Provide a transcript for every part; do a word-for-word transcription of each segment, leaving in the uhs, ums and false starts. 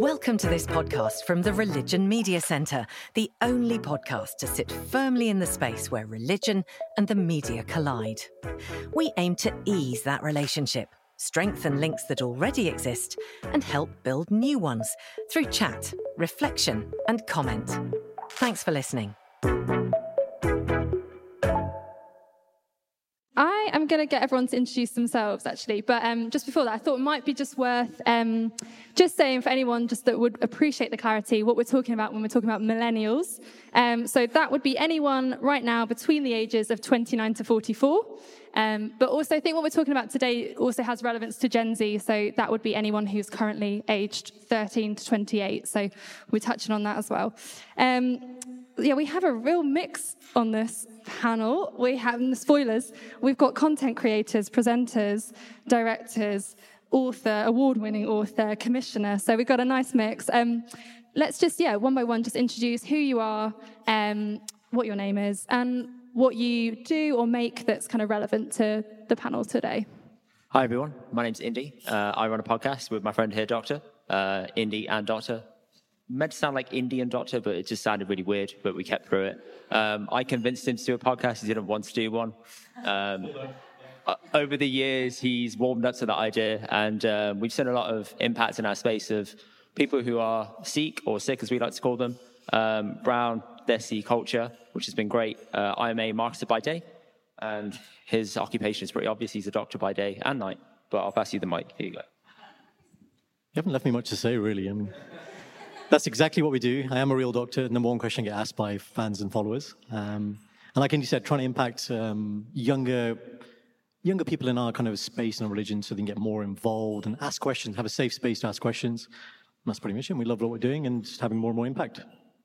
Welcome to this podcast from the Religion Media Centre, the only podcast to sit firmly in the space where religion and the media collide. We aim to ease that relationship, strengthen links that already exist, and help build new ones through chat, reflection, and comment. Thanks for listening. I am going to get everyone to introduce themselves, actually. But um, just before that, I thought it might be just worth um, just saying for anyone just that would appreciate the clarity what we're talking about when we're talking about millennials. Um, so that would be anyone right now between the ages of twenty-nine to forty-four. Um, but also I think what we're talking about today also has relevance to Gen Z. So that would be anyone who's currently aged thirteen to twenty-eight. So we're touching on that as well. Um, Yeah, we have a real mix on this panel. We have, spoilers, we've got content creators, presenters, directors, author, award-winning author, commissioner. So we've got a nice mix. Um, let's just, yeah, one by one, just introduce who you are, um, what your name is, and what you do or make that's kind of relevant to the panel today. Hi, everyone. My name's Indy. Uh, I run a podcast with my friend here, Doctor. Uh, Indy and Doctor. Meant to sound like Indian Doctor, but it just sounded really weird, but we kept through it. Um, I convinced him to do a podcast. He didn't want to do one. Um, uh, over the years, he's warmed up to that idea, and uh, we've seen a lot of impact in our space of people who are Sikh, or Sikh as we like to call them, um, brown, Desi culture, which has been great. Uh, I am a marketer by day, and his occupation is pretty obvious. He's a doctor by day and night, but I'll pass you the mic. Here you go. You haven't left me much to say, really. I mean... That's exactly what we do. I am a real doctor. Number one question I get asked by fans and followers. Um, and like Indy said, trying to impact um, younger younger people in our kind of space and religion so they can get more involved and ask questions, have a safe space to ask questions. And that's pretty much it. We love what we're doing and just having more and more impact.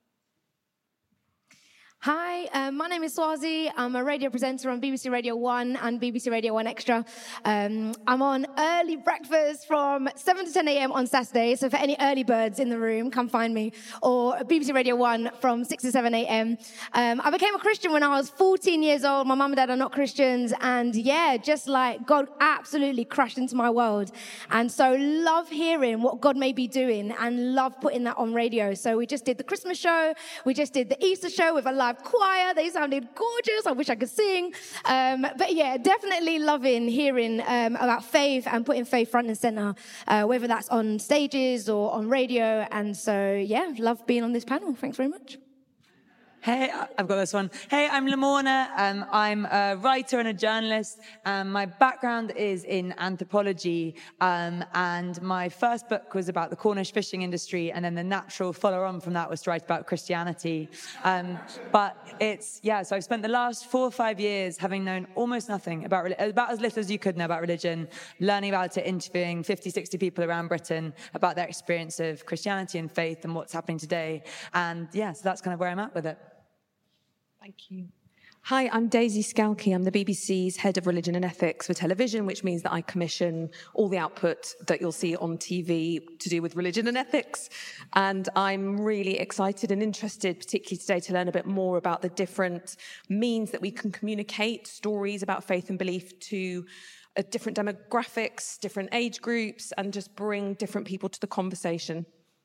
Hi, um, my name is Swazi. I'm a radio presenter on B B C Radio one and B B C Radio one Extra. Um, I'm on early breakfast from seven to ten a.m. on Saturday, so for any early birds in the room, come find me. Or B B C Radio one from six to seven a.m. Um, I became a Christian when I was fourteen years old. My mum and dad are not Christians, and yeah, just like God absolutely crashed into my world. And so love hearing what God may be doing and love putting that on radio. So we just did the Christmas show, we just did the Easter show with a live choir. They sounded gorgeous. I wish I could sing. Um, but yeah, definitely loving hearing um, about faith and putting faith front and center, uh, whether that's on stages or on radio. And so, yeah, love being on this panel. Thanks very much. Hey, I've got this one. Hey, I'm Lamorna. Um, I'm a writer and a journalist. Um, my background is in anthropology, um, and my first book was about the Cornish fishing industry, and then the natural follow-on from that was to write about Christianity. Um, but it's, yeah, so I've spent the last four or five years having known almost nothing about, about as little as you could know about religion, learning about it, interviewing fifty, sixty people around Britain about their experience of Christianity and faith and what's happening today. And yeah, so that's kind of where I'm at with it. Thank you. Hi, I'm Daisy Scalkey. I'm the B B C's head of religion and ethics for television, which means that I commission all the output that you'll see on T V to do with religion and ethics. And I'm really excited and interested, particularly today, to learn a bit more about the different means that we can communicate stories about faith and belief to uh, different demographics, different age groups, and just bring different people to the conversation.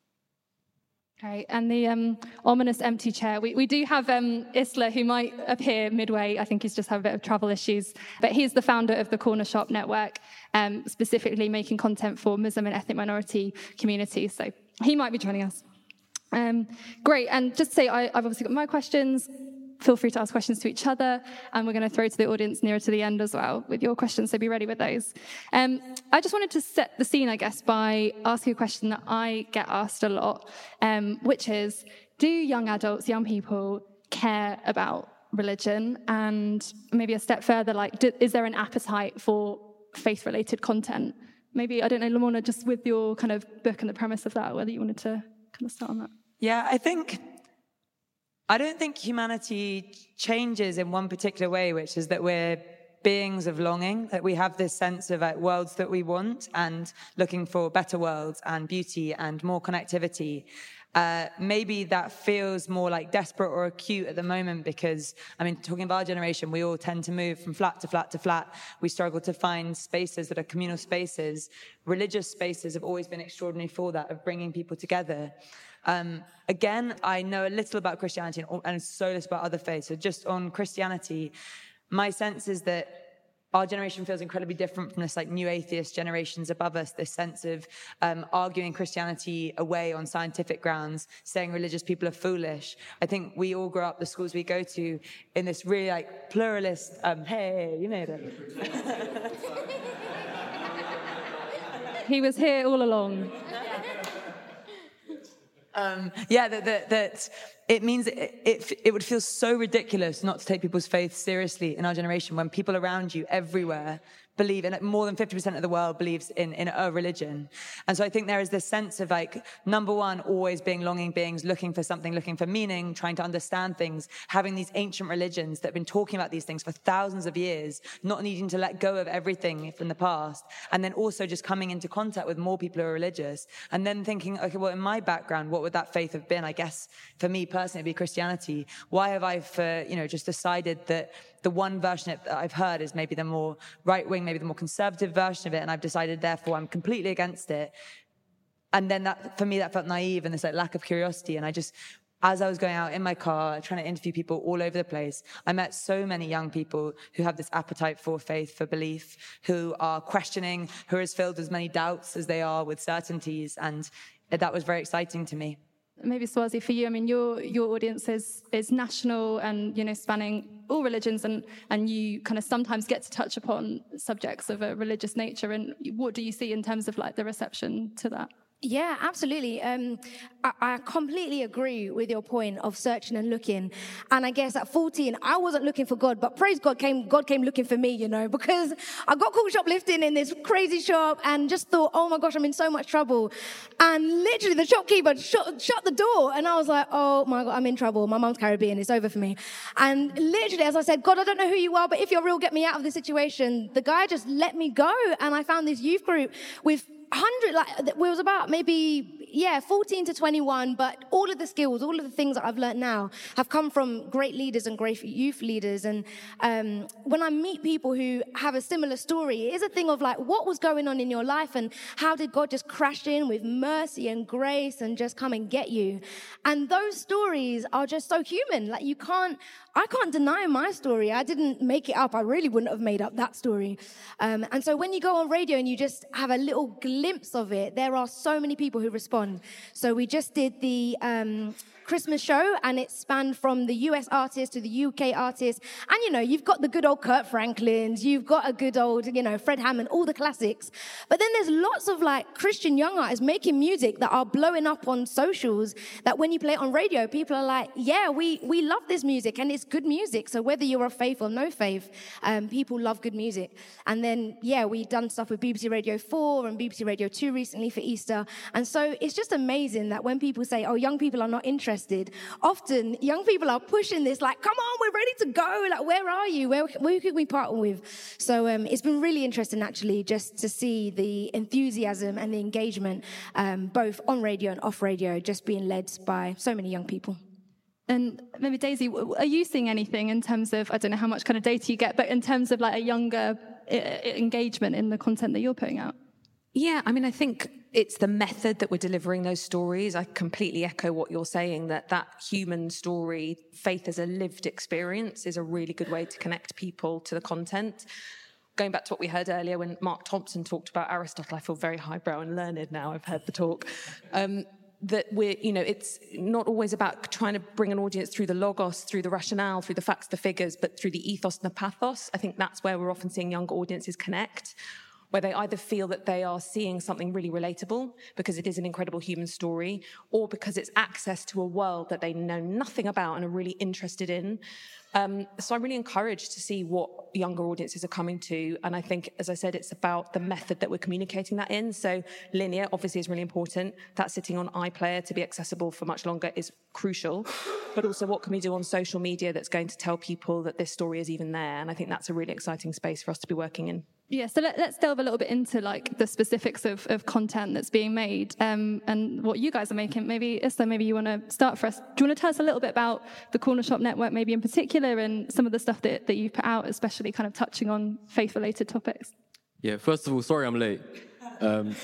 Okay, and the um, ominous empty chair. We, we do have um, Isla, who might appear midway. I think he's just had a bit of travel issues. But he's the founder of the Corner Shop Network, um, specifically making content for Muslim and ethnic minority communities. So he might be joining us. Um, great, and just to say, I, I've obviously got my questions. Feel free to ask questions to each other, and we're going to throw to the audience nearer to the end as well with your questions, so be ready with those. Um, I just wanted to set the scene, I guess, by asking a question that I get asked a lot, um, which is, do young adults, young people, care about religion? And maybe a step further, like, do, is there an appetite for faith-related content? Maybe, I don't know, Lamorna, just with your kind of book and the premise of that, whether you wanted to kind of start on that. Yeah, I think... I don't think humanity changes in one particular way, which is that we're beings of longing, that we have this sense of like worlds that we want and looking for better worlds and beauty and more connectivity. Uh, maybe that feels more like desperate or acute at the moment because, I mean, talking about our generation, we all tend to move from flat to flat to flat. We struggle to find spaces that are communal spaces. Religious spaces have always been extraordinary for that, of bringing people together. Um, again, I know a little about Christianity and, and so little about other faiths. So just on Christianity, my sense is that our generation feels incredibly different from this like new atheist generations above us, this sense of um, arguing Christianity away on scientific grounds, saying religious people are foolish. I think we all grow up, the schools we go to, in this really like pluralist, um, hey, you made it. He was here all along. Um, yeah, that, that, that it means it, it, it would feel so ridiculous not to take people's faith seriously in our generation when people around you everywhere believe, and more than fifty percent of the world believes in, in a religion. And so I think there is this sense of like, number one, always being longing beings, looking for something, looking for meaning, trying to understand things, having these ancient religions that have been talking about these things for thousands of years, not needing to let go of everything from the past, and then also just coming into contact with more people who are religious, and then thinking, okay, well, in my background, what would that faith have been? I guess for me personally, it'd be Christianity. Why have I, for, you know, just decided that the one version that I've heard is maybe the more right-wing, maybe the more conservative version of it, and I've decided, therefore, I'm completely against it. And then that, for me, that felt naive and this like lack of curiosity. And I just, as I was going out in my car, trying to interview people all over the place, I met so many young people who have this appetite for faith, for belief, who are questioning, who are as filled with as many doubts as they are with certainties. And that was very exciting to me. Maybe Swazi, for you, I mean, your your audience is is national and, you know, spanning all religions, and and you kind of sometimes get to touch upon subjects of a religious nature. And what do you see in terms of like the reception to that? Yeah, absolutely. Um, I, I completely agree with your point of searching and looking. And I guess at fourteen, I wasn't looking for God, but praise God, came God came looking for me, you know, because I got caught shoplifting in this crazy shop and just thought, oh my gosh, I'm in so much trouble. And literally the shopkeeper shut, shut the door. And I was like, oh my God, I'm in trouble. My mom's Caribbean. It's over for me. And literally, as I said, God, I don't know who you are, but if you're real, get me out of this situation. The guy just let me go. And I found this youth group with hundred, like it was about maybe, yeah, fourteen to twenty-one, but all of the skills, all of the things that I've learned now have come from great leaders and great youth leaders. And um, when I meet people who have a similar story, it is a thing of like, what was going on in your life and how did God just crash in with mercy and grace and just come and get you? And those stories are just so human. Like you can't, I can't deny my story. I didn't make it up. I really wouldn't have made up that story. Um, and so when you go on radio and you just have a little glimpse of it, there are so many people who respond. So we just did the um, Christmas show, and it spanned from the U S artists to the U K artists. And, you know, you've got the good old Kurt Franklins, you've got a good old, you know, Fred Hammond, all the classics. But then there's lots of, like, Christian young artists making music that are blowing up on socials, that when you play it on radio, people are like, yeah, we, we love this music, and it's good music. So whether you're a faith or no faith, um, people love good music. And then, yeah, we've done stuff with B B C Radio four and B B C Radio two recently for Easter. And so it's just amazing that when people say, oh, young people are not interested, often young people are pushing this, like, come on, we're ready to go. Like, where are you? Where, where can we partner with? So um, it's been really interesting, actually, just to see the enthusiasm and the engagement, um, both on radio and off radio, just being led by so many young people. And maybe Daisy, are you seeing anything in terms of, I don't know how much kind of data you get, but in terms of like a younger uh, engagement in the content that you're putting out? Yeah, I mean, I think it's the method that we're delivering those stories. I completely echo what you're saying, that that human story, faith as a lived experience, is a really good way to connect people to the content. Going back to what we heard earlier when Mark Thompson talked about Aristotle, I feel very highbrow and learned now. I've heard the talk. Um, that we're, you know, it's not always about trying to bring an audience through the logos, through the rationale, through the facts, the figures, but through the ethos and the pathos. I think that's where we're often seeing younger audiences connect. where they either feel that they are seeing something really relatable because it is an incredible human story, or because it's access to a world that they know nothing about and are really interested in. Um, so I'm really encouraged to see what younger audiences are coming to. And I think, as I said, it's about the method that we're communicating that in. So linear, obviously, is really important. That sitting on iPlayer to be accessible for much longer is crucial. But also, what can we do on social media that's going to tell people that this story is even there? And I think that's a really exciting space for us to be working in. Yeah, so let, let's delve a little bit into like the specifics of, of content that's being made um, and what you guys are making. Maybe, Issa, maybe you want to start for us. Do you want to tell us a little bit about the Corner Shop Network, maybe in particular, and some of the stuff that, that you've put out, especially kind of touching on faith-related topics? Yeah, first of all, sorry I'm late. Um,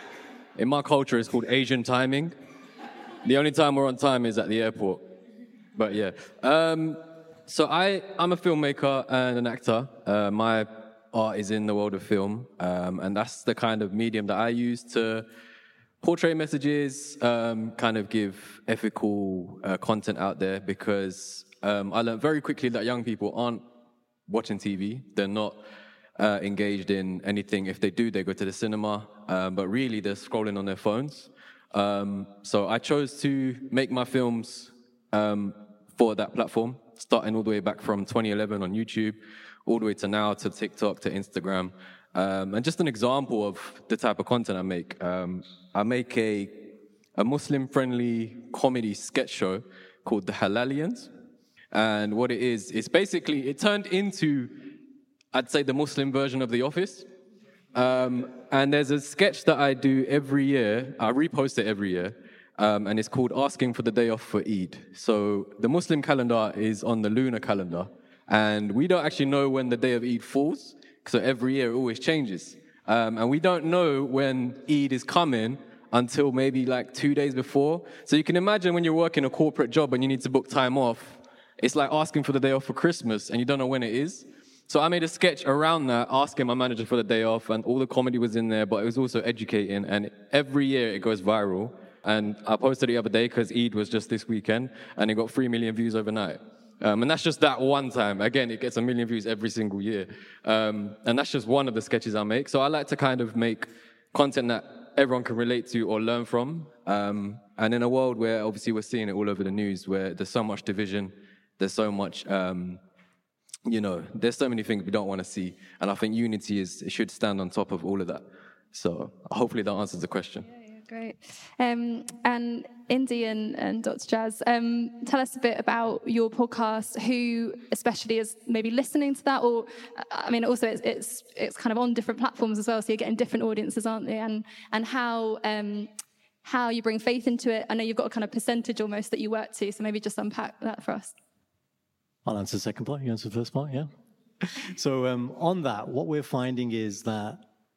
in my culture, it's called Asian timing. The only time we're on time is at the airport. But yeah. Um, so I, I'm a filmmaker and an actor. Uh, my art is in the world of film, um, and that's the kind of medium that I use to portray messages, um, kind of give ethical uh, content out there, because um, I learned very quickly that young people aren't watching T V. They're not uh, engaged in anything. If they do, they go to the cinema, um, but really they're scrolling on their phones. Um, so I chose to make my films um, for that platform, starting all the way back from twenty eleven on YouTube, all the way to now, to TikTok, to Instagram. Um, and just an example of the type of content I make. Um, I make a, a Muslim-friendly comedy sketch show called The Halalians. And what it is, it's basically, it turned into, I'd say, the Muslim version of The Office. Um, and there's a sketch that I do every year. I repost it every year. Um, and it's called Asking for the Day Off for Eid. So the Muslim calendar is on the lunar calendar. And we don't actually know when the day of Eid falls, so every year it always changes. Um, and we don't know when Eid is coming until maybe like two days before. So you can imagine when you're working a corporate job and you need to book time off, it's like asking for the day off for Christmas and you don't know when it is. So I made a sketch around that, asking my manager for the day off, and all the comedy was in there, but it was also educating. And every year it goes viral. And I posted it the other day because Eid was just this weekend, and it got three million views overnight. Um, and that's just that one time. Again, it gets a million views every single year. Um, and that's just one of the sketches I make. So I like to kind of make content that everyone can relate to or learn from. Um, and in a world where obviously we're seeing it all over the news, where there's so much division, there's so much, um, you know, there's so many things we don't want to see. And I think unity is, it should stand on top of all of that. So hopefully that answers the question. Great. Um, and Indy and, and Doctor Jazz, um, tell us a bit about your podcast, who especially is maybe listening to that, or, I mean, also it's it's, it's kind of on different platforms as well, so you're getting different audiences, aren't they? And and how um, how you bring faith into it. I know you've got a kind of percentage almost that you work to, so maybe just unpack that for us. I'll answer the second part, you answer the first part, yeah? So um, on that, what we're finding is that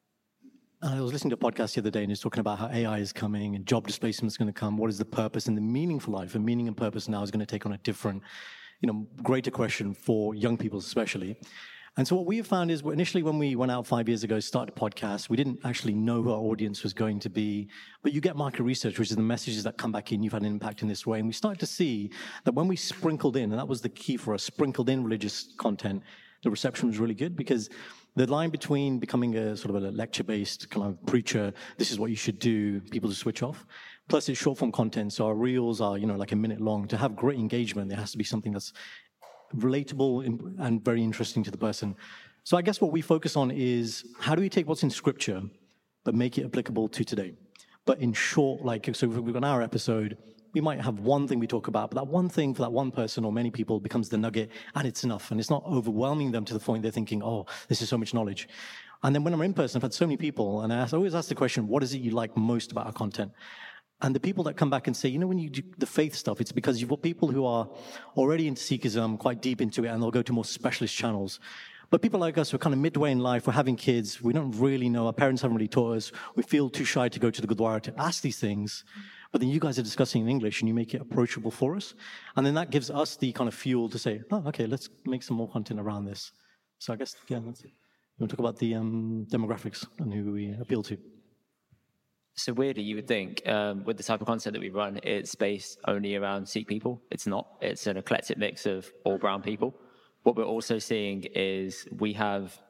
I was listening to a podcast the other day, and he's talking about how A I is coming and job displacement is going to come. What is the purpose and the meaning for life? And meaning and purpose now is going to take on a different, you know, greater question for young people especially. And so what we have found is initially when we went out five years ago, started a podcast, we didn't actually know who our audience was going to be. But you get market research, which is the messages that come back in, you've had an impact in this way. And we started to see that when we sprinkled in, and that was the key for us, sprinkled in religious content, the reception was really good, because the line between becoming a sort of a lecture-based kind of preacher, this is what you should do, people just switch off. Plus, it's short-form content, so our reels are, you know, like a minute long. To have great engagement, there has to be something that's relatable and very interesting to the person. So I guess what we focus on is how do we take what's in Scripture, but make it applicable to today? But in short, like, so if we've got an hour episode, we might have one thing we talk about, but that one thing for that one person or many people becomes the nugget, and it's enough. And it's not overwhelming them to the point they're thinking, oh, this is so much knowledge. And then when I'm in person, I've had so many people, and I, ask, I always ask the question, what is it you like most about our content? And the people that come back and say, you know, when you do the faith stuff, it's because you've got people who are already into Sikhism, quite deep into it, and they'll go to more specialist channels. But people like us, we're kind of midway in life, we're having kids, we don't really know, our parents haven't really taught us, we feel too shy to go to the Gurdwara to ask these things. But then you guys are discussing in English and you make it approachable for us. And then that gives us the kind of fuel to say, oh, okay, let's make some more content around this. So I guess, yeah, that's it. You want to talk about the um, demographics and who we appeal to? So weirdly, you would think um, with the type of content that we run, it's based only around Sikh people. It's not. It's an eclectic mix of all brown people. What we're also seeing is we have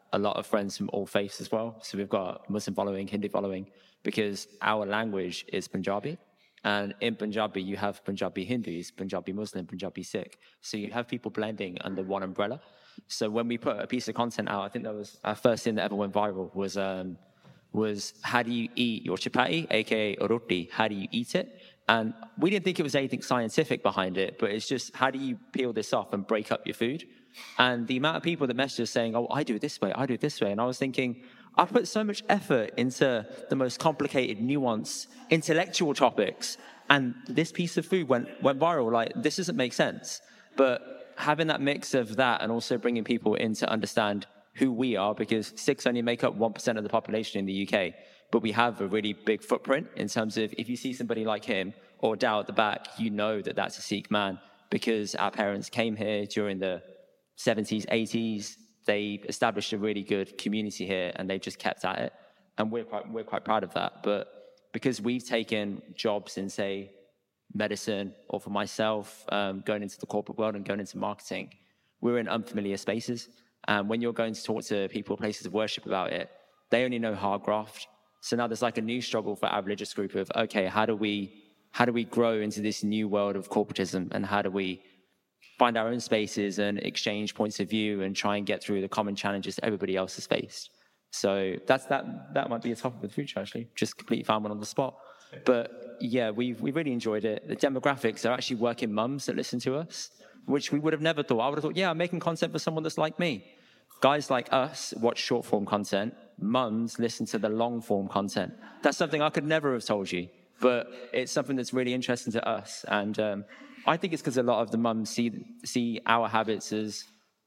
a lot of friends from all faiths as well. So we've got Muslim following, Hindu following, because our language is Punjabi. And in Punjabi, you have Punjabi Hindus, Punjabi Muslim, Punjabi Sikh. So you have people blending under one umbrella. So when we put a piece of content out, I think that was our first thing that ever went viral was um, was how do you eat your chapati, aka roti? How do you eat it? And we didn't think it was anything scientific behind it, but it's just how do you peel this off and break up your food? And the amount of people that messaged us saying, "Oh, I do it this way, I do it this way," and I was thinking, I've put so much effort into the most complicated, nuanced, intellectual topics, and this piece of food went went viral. Like, this doesn't make sense. But having that mix of that and also bringing people in to understand who we are, because Sikhs only make up one percent of the population in the U K, but we have a really big footprint in terms of if you see somebody like him or Dow at the back, you know that that's a Sikh man because our parents came here during the seventies, eighties. They established a really good community here and they've just kept at it. And we're quite, we're quite proud of that. But because we've taken jobs in, say, medicine, or for myself, um, going into the corporate world and going into marketing, we're in unfamiliar spaces. And when you're going to talk to people, places of worship about it, they only know hard graft. So now there's like a new struggle for our religious group of, okay, how do we, how do we grow into this new world of corporatism? And how do we find our own spaces and exchange points of view and try and get through the common challenges that everybody else has faced? So that's, that, that might be a topic of the future, actually. Just completely found one on the spot. But yeah, we we really enjoyed it. The demographics are actually working mums that listen to us, which we would have never thought. I would have thought, yeah, I'm making content for someone that's like me. Guys like us watch short form content. Mums listen to the long form content. That's something I could never have told you, but it's something that's really interesting to us. And um, I think it's because a lot of the mums see see our habits as,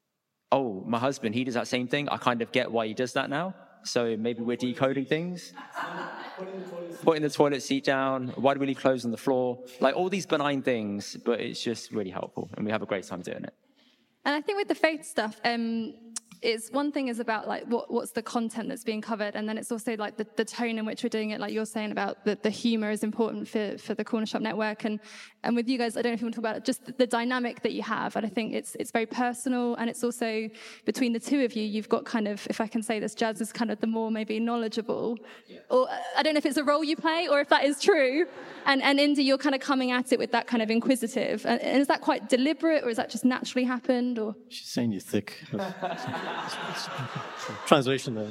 oh, my husband, he does that same thing. I kind of get why he does that now. So maybe we're decoding things. Putting the toilet seat down. Why do we leave clothes on the floor? Like all these benign things, but it's just really helpful. And we have a great time doing it. And I think with the faith stuff, um, it's one thing is about like what, what's the content that's being covered, and then it's also like the, the tone in which we're doing it. Like you're saying about the, the humor is important for, for the Corner Shop Network, and and with you guys, I don't know if you want to talk about it, just the, the dynamic that you have. And I think it's it's very personal, and it's also between the two of you, you've got kind of, if I can say this, Jazz is kind of the more maybe knowledgeable, yeah. Or I don't know if it's a role you play or if that is true, and and Indy, you're kind of coming at it with that kind of inquisitive, and, and is that quite deliberate or is that just naturally happened? Or she's saying you're thick. Translation there.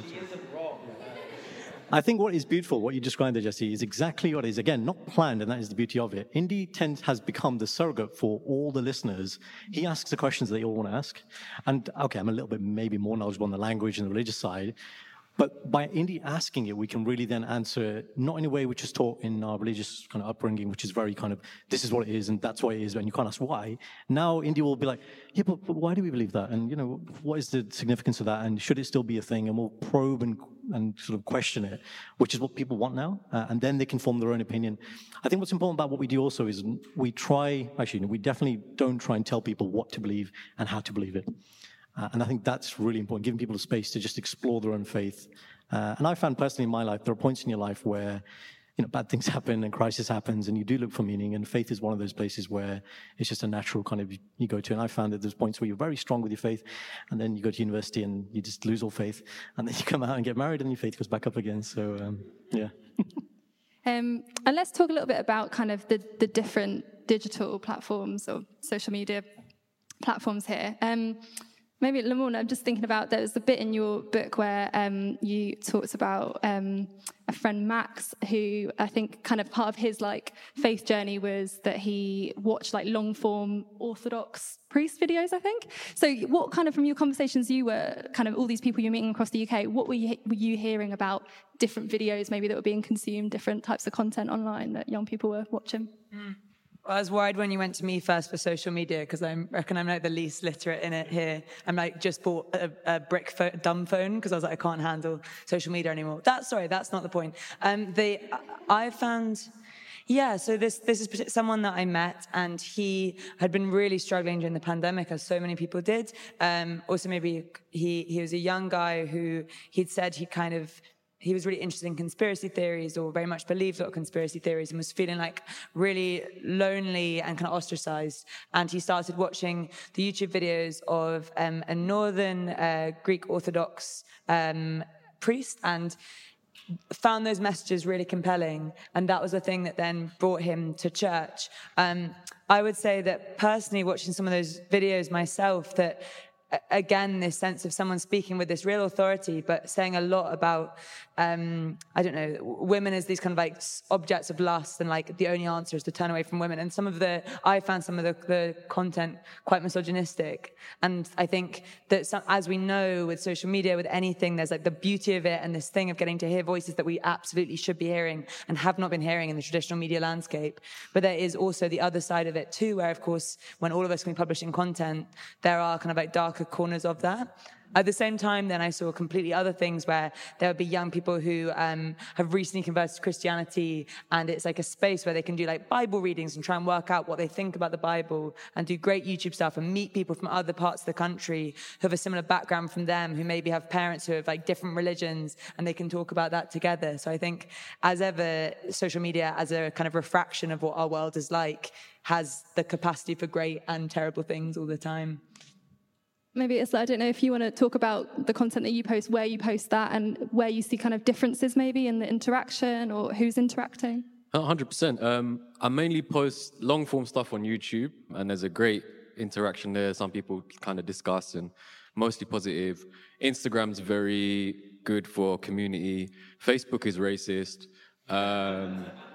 I think what is beautiful, what you described there, Jesse, is exactly what is, again, not planned, and that is the beauty of it. Indy tends, has become the surrogate for all the listeners. He asks the questions that they all want to ask. And, okay, I'm a little bit maybe more knowledgeable on the language and the religious side, but by Indy asking it, we can really then answer it, not in a way which is taught in our religious kind of upbringing, which is very kind of, this is what it is, and that's what it is, and you can't ask why. Now, Indy will be like, yeah, but, but why do we believe that? And, you know, what is the significance of that? And should it still be a thing? And we'll probe and, and sort of question it, which is what people want now. Uh, and then they can form their own opinion. I think what's important about what we do also is we try, actually, we definitely don't try and tell people what to believe and how to believe it. Uh, and I think that's really important, giving people a space to just explore their own faith. Uh, and I found personally in my life, there are points in your life where, you know, bad things happen and crisis happens and you do look for meaning, and faith is one of those places where it's just a natural kind of, you go to. And I found that there's points where you're very strong with your faith, and then you go to university and you just lose all faith, and then you come out and get married and your faith goes back up again. So, um, yeah. um, and let's talk a little bit about kind of the, the different digital platforms or social media platforms here. Um, Maybe, Lamorna, I'm just thinking about, there was a bit in your book where um, you talked about um, a friend, Max, who I think kind of part of his like faith journey was that he watched like long form Orthodox priest videos, I think. So what kind of, from your conversations you were, kind of all these people you're meeting across the U K, what were you, were you hearing about different videos maybe that were being consumed, different types of content online that young people were watching? Mm. I was worried when you went to me first for social media, because I reckon I'm like the least literate in it here. I'm like just bought a, a brick fo- dumb phone because I was like, I can't handle social media anymore. That's sorry, that's not the point. Um, the I found, yeah. So this this is someone that I met, and he had been really struggling during the pandemic, as so many people did. Um, also, maybe he he was a young guy who he'd said he kind of he was really interested in conspiracy theories, or very much believed a lot of conspiracy theories, and was feeling like really lonely and kind of ostracized. And he started watching the YouTube videos of um, a northern uh, Greek Orthodox um, priest, and found those messages really compelling. And that was the thing that then brought him to church. Um, I would say that personally, watching some of those videos myself, that again, this sense of someone speaking with this real authority, but saying a lot about, um, I don't know, women as these kind of like objects of lust, and like the only answer is to turn away from women. And some of the, I found some of the, the content quite misogynistic. And I think that some, as we know with social media, with anything, there's like the beauty of it and this thing of getting to hear voices that we absolutely should be hearing and have not been hearing in the traditional media landscape. But there is also the other side of it too, where of course, when all of us can be publishing content, there are kind of like dark corners of that. At the same time, then I saw completely other things where there would be young people who um, have recently converted to Christianity, and it's like a space where they can do like Bible readings and try and work out what they think about the Bible, and do great YouTube stuff and meet people from other parts of the country who have a similar background from them, who maybe have parents who have like different religions, and they can talk about that together. So I think, as ever, social media as a kind of refraction of what our world is like has the capacity for great and terrible things all the time. Maybe it's, I don't know if you want to talk about the content that you post, where you post that, and where you see kind of differences maybe in the interaction, or who's interacting. one hundred percent. Um, I mainly post long-form stuff on YouTube, and there's a great interaction there. Some people kind of discuss, and mostly positive. Instagram's very good for community. Facebook is racist. Um,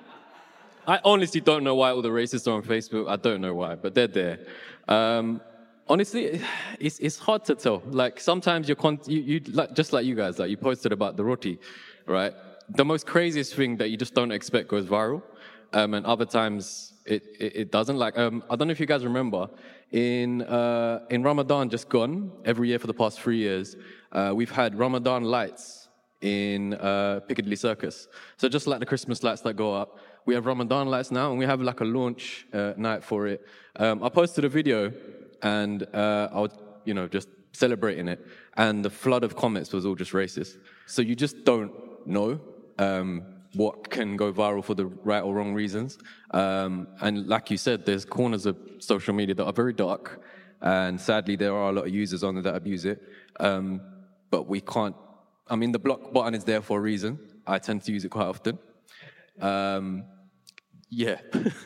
I honestly don't know why all the racists are on Facebook. I don't know why, but they're there. Um, Honestly, it's it's hard to tell. Like sometimes you're con- you, you like just like you guys, like you posted about the roti, right? The most craziest thing that you just don't expect goes viral, um, and other times it, it it doesn't. Like um, I don't know if you guys remember in uh, in Ramadan just gone, every year for the past three years, uh, we've had Ramadan lights in uh, Piccadilly Circus. So just like the Christmas lights that go up, we have Ramadan lights now, and we have like a launch uh, night for it. Um, I posted a video. And uh, I was, you know, just celebrating it. And the flood of comments was all just racist. So you just don't know um, what can go viral for the right or wrong reasons. Um, and like you said, there's corners of social media that are very dark. And sadly, there are a lot of users on there that abuse it. Um, but we can't, I mean, the block button is there for a reason. I tend to use it quite often. Um, yeah.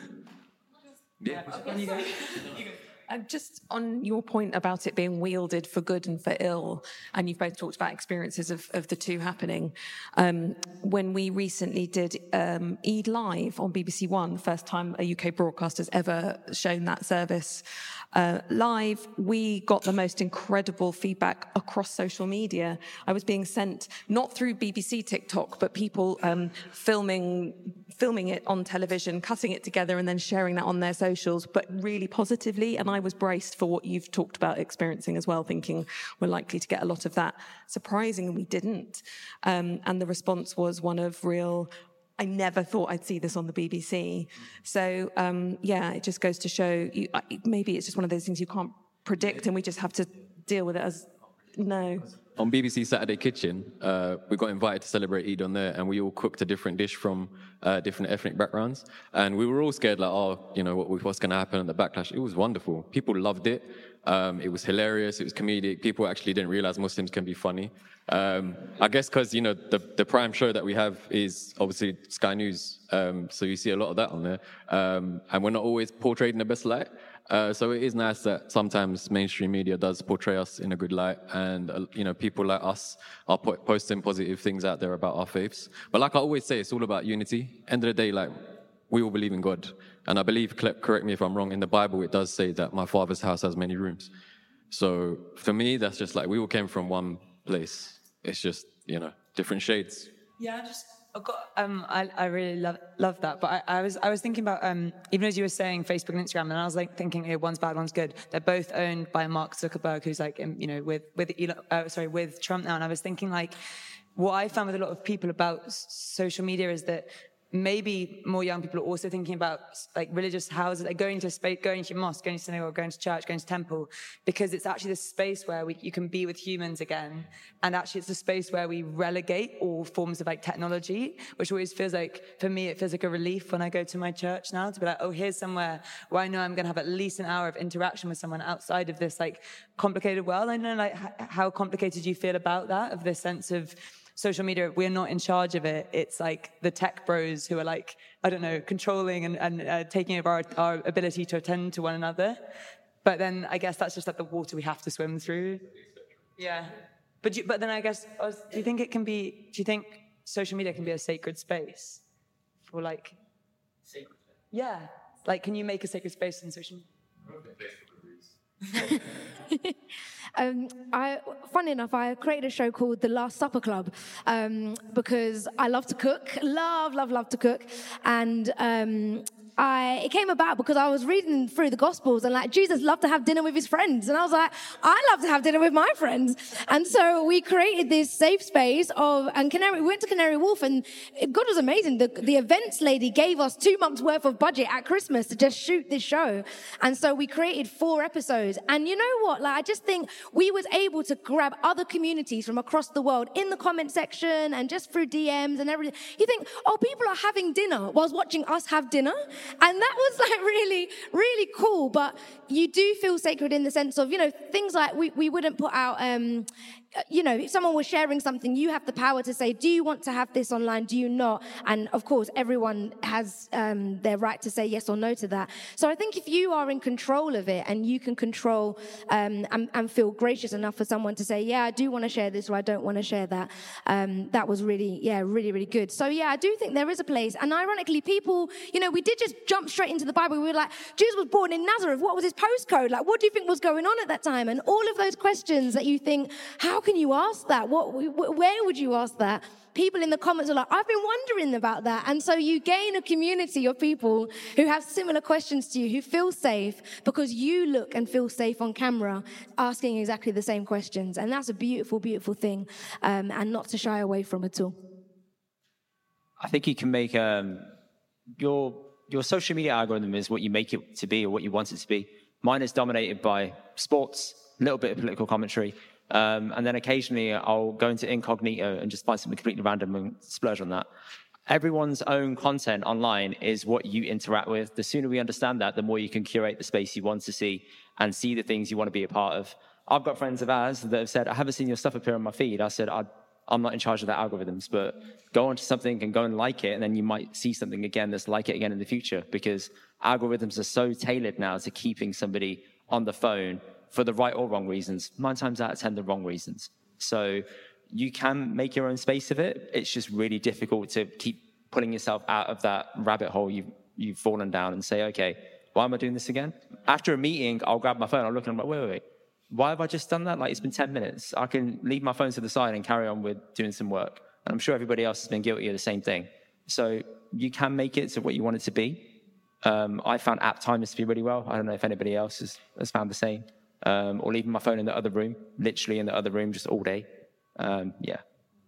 yeah. And just on your point about it being wielded for good and for ill, and you've both talked about experiences of, of the two happening. Um, when we recently did um, Eid Live on B B C One, first time a U K broadcaster's ever shown that service uh, live, we got the most incredible feedback across social media. I was being sent, not through B B C TikTok, but people um, filming filming it on television, cutting it together, and then sharing that on their socials, but really positively. And I was braced for what you've talked about experiencing as well, thinking we're likely to get a lot of that. Surprisingly, we didn't. Um, and the response was one of real, I never thought I'd see this on the B B C. So, um, yeah, it just goes to show, you, maybe it's just one of those things you can't predict, and we just have to deal with it as, no. On B B C Saturday Kitchen, uh, we got invited to celebrate Eid on there, and we all cooked a different dish from uh, different ethnic backgrounds. And we were all scared, like, oh, you know, what, what's going to happen at the backlash? It was wonderful. People loved it. Um, it was hilarious. It was comedic. People actually didn't realize Muslims can be funny. Um, I guess because, you know, the, the prime show that we have is obviously Sky News. Um, so you see a lot of that on there. Um, and we're not always portrayed in the best light. Uh, so it is nice that sometimes mainstream media does portray us in a good light, and uh, you know, people like us are po- posting positive things out there about our faiths. But like I always say, it's all about unity. End of the day, like, we all believe in God, and I believe, correct me if I'm wrong, in the Bible it does say that my Father's house has many rooms. So for me, that's just like we all came from one place. It's just, you know, different shades. Yeah, just I've got, um, I, I really love love that. But I, I was I was thinking about um, even as you were saying Facebook and Instagram, and I was like thinking, hey, one's bad, one's good. They're both owned by Mark Zuckerberg, who's like, you know, with with Elon, uh, sorry, with Trump now. And I was thinking, like, what I found with a lot of people about social media is that maybe more young people are also thinking about like religious houses, like going to space, going to mosque, going to synagogue, going to church, going to temple, because it's actually this space where we, you can be with humans again. And actually it's a space where we relegate all forms of like technology, which always feels like, for me, it feels like a relief when I go to my church now to be like, oh, here's somewhere where I know I'm going to have at least an hour of interaction with someone outside of this like complicated world. I don't know like h- how complicated you feel about that, of this sense of social media, we're not in charge of it. It's like the tech bros who are like, I don't know, controlling and, and uh, taking over our, our ability to attend to one another. But then I guess that's just like the water we have to swim through. Yeah. But you, but then I guess, I was, do you think it can be, do you think social media can be a sacred space? For like... Sacred space? Yeah. Like, can you make a sacred space in social media? Um, I, funny enough, I created a show called The Last Supper Club um, because I love to cook, love, love, love to cook, and um, I, it came about because I was reading through the Gospels and like Jesus loved to have dinner with his friends, and I was like, I love to have dinner with my friends, and so we created this safe space of, and Canary, we went to Canary Wharf, and God was amazing. The, the events lady gave us two months worth of budget at Christmas to just shoot this show, and so we created four episodes, and you know what? Like I just think we was able to grab other communities from across the world in the comment section and just through D Ms and everything. You think, oh, people are having dinner whilst watching us have dinner. And that was like really, really cool. But you do feel sacred in the sense of, you know, things like we, we wouldn't put out, um, you know, if someone was sharing something, you have the power to say, do you want to have this online? Do you not? And of course, everyone has um, their right to say yes or no to that. So I think if you are in control of it and you can control um, and, and feel gracious enough for someone to say, yeah, I do want to share this or I don't want to share that, um, that was really, yeah, really, really good. So yeah, I do think there is a place. And ironically, people, you know, we did just jump straight into the Bible. We were like, Jesus was born in Nazareth. What was his postcode? Like, what do you think was going on at that time? And all of those questions that you think, how can you ask that? What, where would you ask that? People in the comments are like, I've been wondering about that. And so you gain a community of people who have similar questions to you, who feel safe because you look and feel safe on camera asking exactly the same questions. And that's a beautiful, beautiful thing, um, and not to shy away from at all. I think you can make um, your your social media algorithm is what you make it to be or what you want it to be. Mine is dominated by sports, a little bit of political commentary, um, and then occasionally I'll go into incognito and just find something completely random and splurge on that. Everyone's own content online is what you interact with. The sooner we understand that, the more you can curate the space you want to see and see the things you want to be a part of. I've got friends of ours that have said, I haven't seen your stuff appear on my feed. I said, I'd I'm not in charge of the algorithms, but go onto something and go and like it, and then you might see something again that's like it again in the future, because algorithms are so tailored now to keeping somebody on the phone for the right or wrong reasons. Nine times out of ten, the wrong reasons. So you can make your own space of it. It's just really difficult to keep pulling yourself out of that rabbit hole you've, you've fallen down and say, okay, why am I doing this again? After a meeting, I'll grab my phone, I'll look and I'm like, wait, wait, wait. Why have I just done that? Like, it's been ten minutes. I can leave my phone to the side and carry on with doing some work. And I'm sure everybody else has been guilty of the same thing. So you can make it to what you want it to be. Um, I found app timers to be really well. I don't know if anybody else has, has found the same. Um, or leaving my phone in the other room, literally in the other room, just all day. Um, yeah.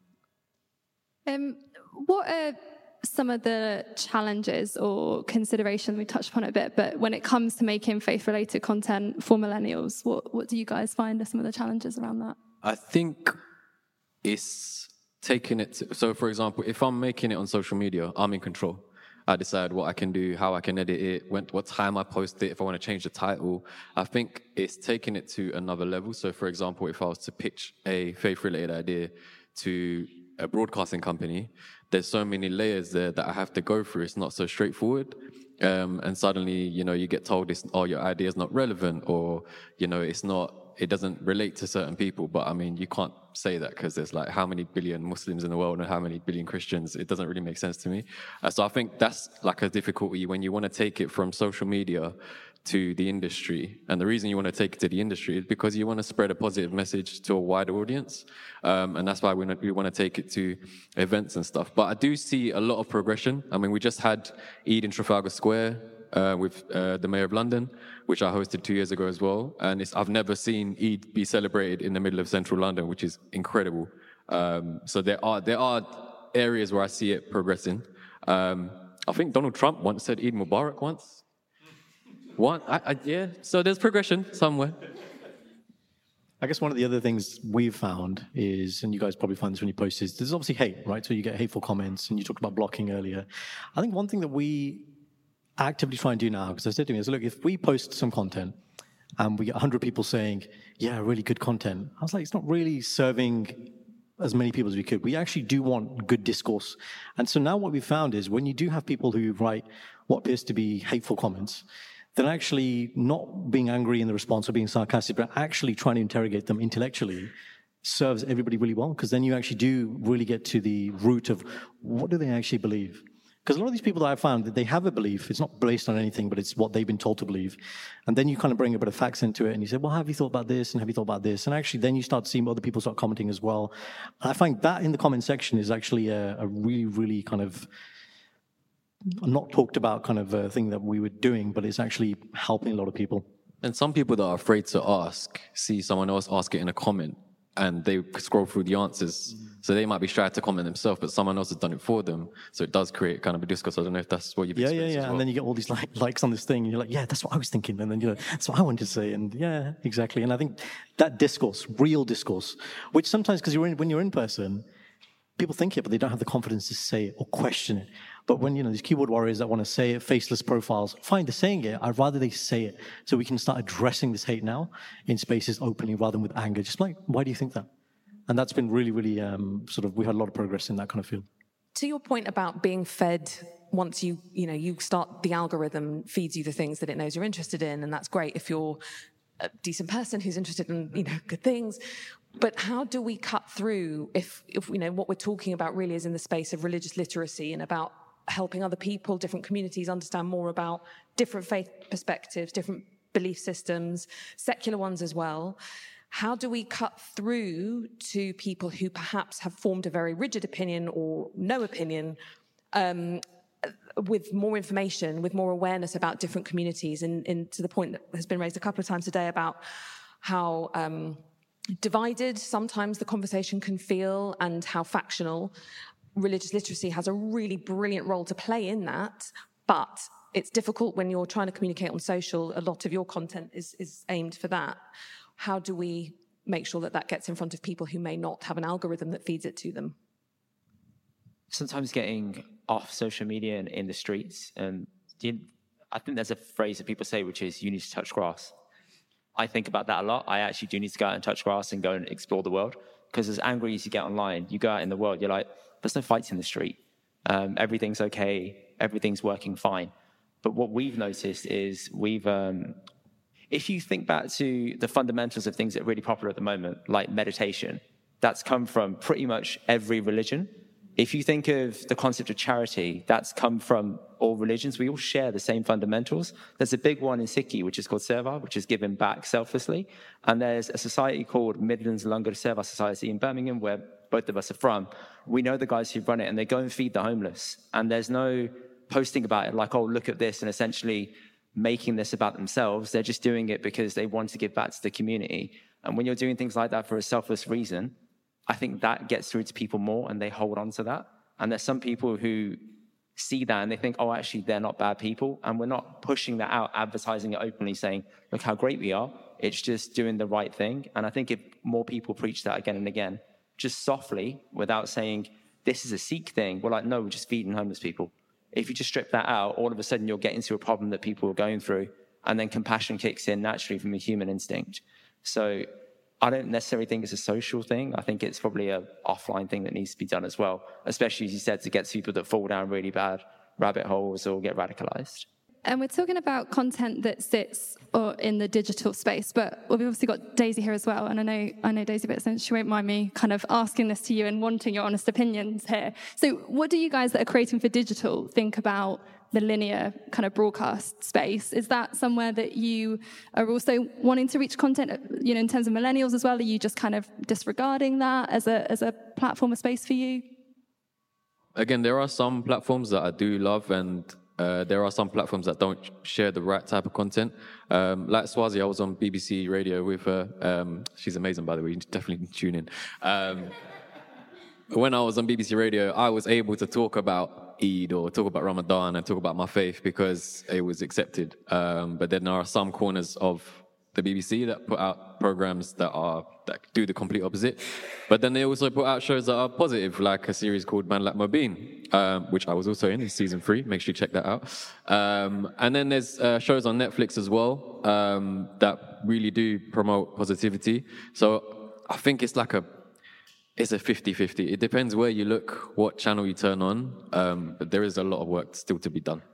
Um, what are some of the challenges or consideration, we touched upon it a bit, but when it comes to making faith-related content for millennials, what, what do you guys find are some of the challenges around that? I think it's taking it to, so for example, if I'm making it on social media, I'm in control. I decide what I can do, how I can edit it, when, what time I post it, if I want to change the title. I think it's taking it to another level. So for example, if I was to pitch a faith-related idea to a broadcasting company, there's so many layers there that I have to go through. It's not so straightforward. Um, and suddenly, you know, you get told, this, oh, your idea is not relevant, or, you know, it's not, it doesn't relate to certain people. But I mean, you can't say that because there's like how many billion Muslims in the world and how many billion Christians. It doesn't really make sense to me. Uh, so I think that's like a difficulty when you want to take it from social media to the industry. And the reason you want to take it to the industry is because you want to spread a positive message to a wider audience. Um, and that's why we, we want to take it to events and stuff. But I do see a lot of progression. I mean, we just had Eid in Trafalgar Square uh, with uh, the Mayor of London, which I hosted two years ago as well. And it's, I've never seen Eid be celebrated in the middle of central London, which is incredible. Um, so there are, there are areas where I see it progressing. Um, I think Donald Trump once said Eid Mubarak once. What? I, I, yeah. So there's progression somewhere. I guess one of the other things we've found is, and you guys probably find this when you post, is there's obviously hate, right? So you get hateful comments, and you talked about blocking earlier. I think one thing that we actively try and do now, because I said to me, is look, if we post some content and we get one hundred people saying, yeah, really good content, I was like, it's not really serving as many people as we could. We actually do want good discourse. And so now what we've found is when you do have people who write what appears to be hateful comments, then actually not being angry in the response or being sarcastic, but actually trying to interrogate them intellectually serves everybody really well, because then you actually do really get to the root of what do they actually believe. Because a lot of these people that I've found, that they have a belief, it's not based on anything, but it's what they've been told to believe. And then you kind of bring a bit of facts into it, and you say, well, have you thought about this, and have you thought about this? And actually then you start seeing other people start commenting as well. And I find that in the comment section is actually a, a really, really kind of not talked about kind of a thing that we were doing, but it's actually helping a lot of people. And some people that are afraid to ask see someone else ask it in a comment, and they scroll through the answers. Mm. So they might be shy to comment themselves, but someone else has done it for them. So it does create kind of a discourse. I don't know if that's what you've yeah, experienced. Yeah, yeah, yeah. Well. And then you get all these like, likes on this thing, and you're like, yeah, that's what I was thinking. And then, you know, that's what I wanted to say. And yeah, exactly. And I think that discourse, real discourse, which sometimes, because you're in, when you're in person, people think it, but they don't have the confidence to say it or question it. But when, you know, these keyboard warriors that want to say it, faceless profiles, fine, they're saying it. I'd rather they say it so we can start addressing this hate now in spaces openly rather than with anger. Just like, why do you think that? And that's been really, really um, sort of, we had a lot of progress in that kind of field. To your point about being fed, once you, you know, you start, the algorithm feeds you the things that it knows you're interested in, and that's great if you're a decent person who's interested in, you know, good things. But how do we cut through if, if, you know, what we're talking about really is in the space of religious literacy and about helping other people, different communities understand more about different faith perspectives, different belief systems, secular ones as well. How do we cut through to people who perhaps have formed a very rigid opinion or no opinion um, with more information, with more awareness about different communities, and, and to the point that has been raised a couple of times today about how um, divided sometimes the conversation can feel and how factional. Religious literacy has a really brilliant role to play in that, but it's difficult when you're trying to communicate on social. A lot of your content is, is aimed for that. How do we make sure that that gets in front of people who may not have an algorithm that feeds it to them? Sometimes getting off social media and in the streets, and you, I think there's a phrase that people say, which is, you need to touch grass. I think about that a lot. I actually do need to go out and touch grass and go and explore the world, because as angry as you get online, you go out in the world, you're like, there's no fights in the street. Um, everything's okay. Everything's working fine. But what we've noticed is we've... Um, If you think back to the fundamentals of things that are really popular at the moment, like meditation, that's come from pretty much every religion. If you think of the concept of charity, that's come from all religions. We all share the same fundamentals. There's a big one in Sikhi, which is called Seva, which is giving back selflessly. And there's a society called Midlands Langar Seva Society in Birmingham, where both of us are from. We know the guys who run it, and they go and feed the homeless. And there's no posting about it like, oh, look at this, and essentially making this about themselves. They're just doing it because they want to give back to the community. And when you're doing things like that for a selfless reason, I think that gets through to people more, and they hold on to that. And there's some people who see that and they think, oh, actually, they're not bad people. And we're not pushing that out, advertising it openly, saying, look how great we are. It's just doing the right thing. And I think if more people preach that again and again, just softly, without saying, this is a Sikh thing, we're like, no, we're just feeding homeless people. If you just strip that out, all of a sudden you'll get into a problem that people are going through, and then compassion kicks in naturally from a human instinct. So I don't necessarily think it's a social thing. I think it's probably an offline thing that needs to be done as well, especially, as you said, to get to people that fall down really bad rabbit holes or get radicalized. And we're talking about content that sits or in the digital space, but we've obviously got Daisy here as well. And I know I know Daisy a bit, so she won't mind me kind of asking this to you and wanting your honest opinions here. So what do you guys that are creating for digital think about the linear kind of broadcast space? Is that somewhere that you are also wanting to reach content, you know, in terms of millennials as well? Are you just kind of disregarding that as a as a platform, a space for you? Again, there are some platforms that I do love, and Uh, there are some platforms that don't share the right type of content. Um, like Swazi, I was on B B C Radio with her. Um, she's amazing, by the way. You definitely tune in. Um, when I was on B B C Radio, I was able to talk about Eid or talk about Ramadan and talk about my faith because it was accepted. Um, but then there are some corners of the B B C that put out programs that are that do the complete opposite. But then they also put out shows that are positive, like a series called Man Like Mobeen, um, which I was also in in season three. Make sure you check that out. Um, and then there's uh, shows on Netflix as well um, that really do promote positivity. So I think it's like a it's a fifty-fifty. It depends where you look, what channel you turn on, um, but there is a lot of work still to be done.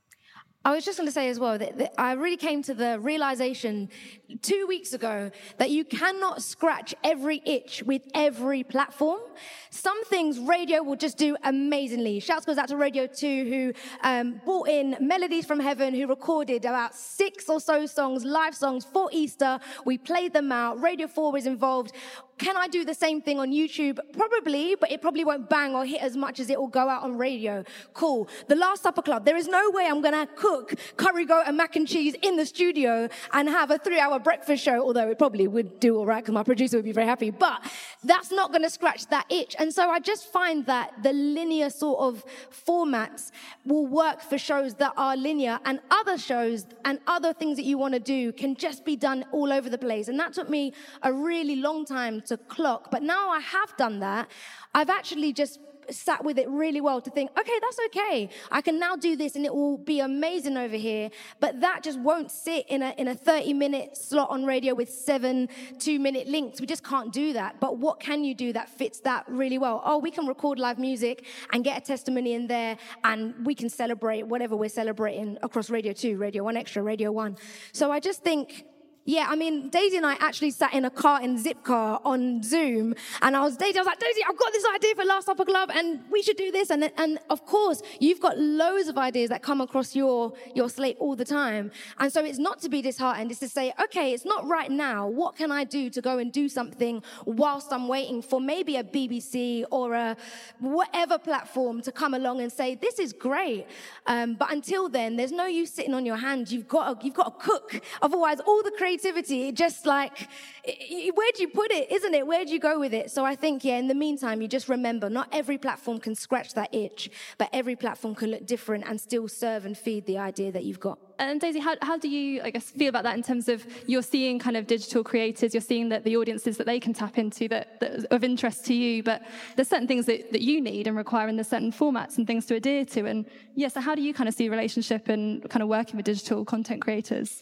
I was just going to say as well that, that I really came to the realization two weeks ago that you cannot scratch every itch with every platform. Some things radio will just do amazingly. Shouts goes out to Radio two, who um, brought in Melodies from Heaven, who recorded about six or so songs, live songs for Easter. We played them out. Radio four was involved. Can I do the same thing on YouTube? Probably, but it probably won't bang or hit as much as it will go out on radio. Cool. The Last Supper Club. There is no way I'm going to cook curry goat and mac and cheese in the studio and have a three-hour breakfast show, although it probably would do all right because my producer would be very happy. But that's not going to scratch that itch. And so I just find that the linear sort of formats will work for shows that are linear, and other shows and other things that you want to do can just be done all over the place. And that took me a really long time to clock, but now I have done that. I've actually just sat with it really well to think, okay, that's okay. I can now do this and it will be amazing over here, but that just won't sit in a in a thirty minute slot on radio with seven two minute links. We just can't do that. But what can you do that fits that really well? Oh, we can record live music and get a testimony in there, and we can celebrate whatever we're celebrating across Radio two, Radio one Extra, Radio one. So I just think, yeah, I mean, Daisy and I actually sat in a car in Zipcar on Zoom, and I was Daisy. I was like, Daisy, I've got this idea for Last Supper Club, and we should do this. And and of course, you've got loads of ideas that come across your your slate all the time. And so it's not to be disheartened. It's to say, okay, it's not right now. What can I do to go and do something whilst I'm waiting for maybe a B B C or a whatever platform to come along and say, this is great. Um, but until then, there's no use sitting on your hands. You've got to, you've got to cook. Otherwise, all the creativity Creativity, just like, where do you put it, isn't it? Where do you go with it? So I think, yeah, in the meantime, you just remember, not every platform can scratch that itch, but every platform can look different and still serve and feed the idea that you've got. And Daisy, how, how do you, I guess, feel about that in terms of you're seeing kind of digital creators, you're seeing that the audiences that they can tap into that, that are of interest to you, but there's certain things that, that you need and require, and there's certain formats and things to adhere to. And yeah, so how do you kind of see relationship and kind of working with digital content creators?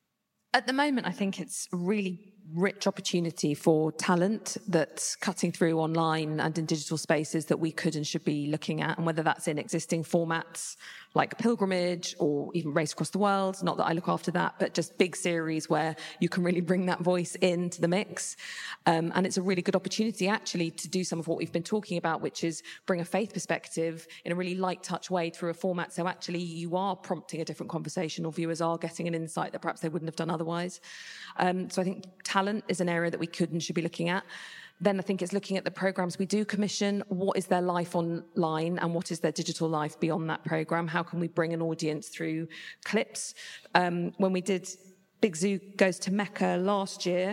At the moment, I think it's a really rich opportunity for talent that's cutting through online and in digital spaces that we could and should be looking at, and whether that's in existing formats like Pilgrimage or even Race Across the World. Not that I look after that, but just big series where you can really bring that voice into the mix. Um, and it's a really good opportunity actually to do some of what we've been talking about, which is bring a faith perspective in a really light touch way through a format. So actually you are prompting a different conversation, or viewers are getting an insight that perhaps they wouldn't have done otherwise. Um, so I think talent is an area that we could and should be looking at. Then I think it's looking at the programs we do commission. What is their life online and what is their digital life beyond that program? How can we bring an audience through clips? Um, when we did Big Zoo Goes to Mecca last year,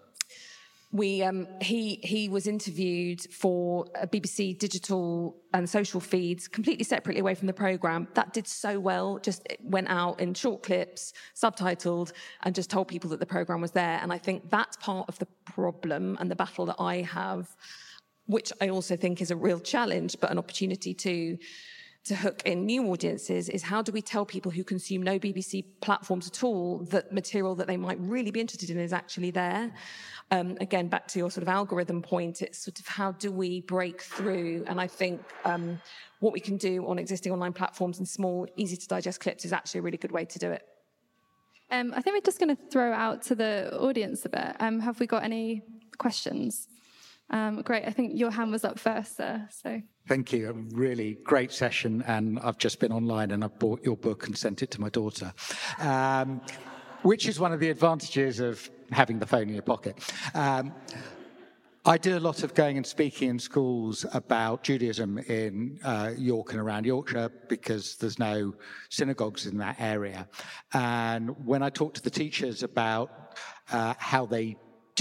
we um, he he was interviewed for a B B C digital and social feeds, completely separately away from the programme. That did so well, just went out in short clips, subtitled, and just told people that the programme was there. And I think that's part of the problem and the battle that I have, which I also think is a real challenge, but an opportunity to to hook in new audiences, is how do we tell people who consume no B B C platforms at all that material that they might really be interested in is actually there? Um, again, back to your sort of algorithm point, it's sort of how do we break through? And I think um, what we can do on existing online platforms and small, easy to digest clips is actually a really good way to do it. Um, I think we're just going to throw out to the audience a bit. Um, have we got any questions? Um, great. I think your hand was up first, sir. So. Thank you. A really great session, and I've just been online and I've bought your book and sent it to my daughter, um, which is one of the advantages of having the phone in your pocket. Um, I do a lot of going and speaking in schools about Judaism in uh, York and around Yorkshire because there's no synagogues in that area. And when I talk to the teachers about uh, how they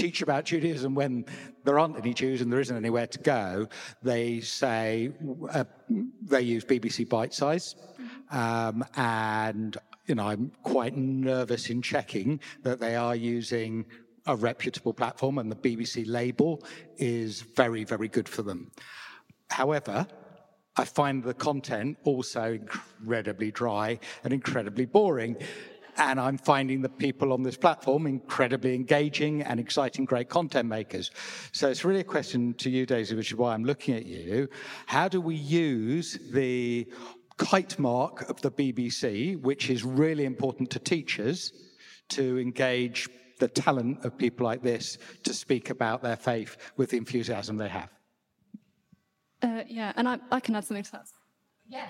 teach about Judaism when there aren't any Jews and there isn't anywhere to go, they say uh, they use B B C Bite Size. Um, and, you know, I'm quite nervous in checking that they are using a reputable platform, and the B B C label is very, very good for them. However, I find the content also incredibly dry and incredibly boring. And I'm finding the people on this platform incredibly engaging and exciting, great content makers. So it's really a question to you, Daisy, which is why I'm looking at you. How do we use the kite mark of the B B C, which is really important to teachers, to engage the talent of people like this to speak about their faith with the enthusiasm they have? Uh, yeah, and I, I can add something to that. Yeah.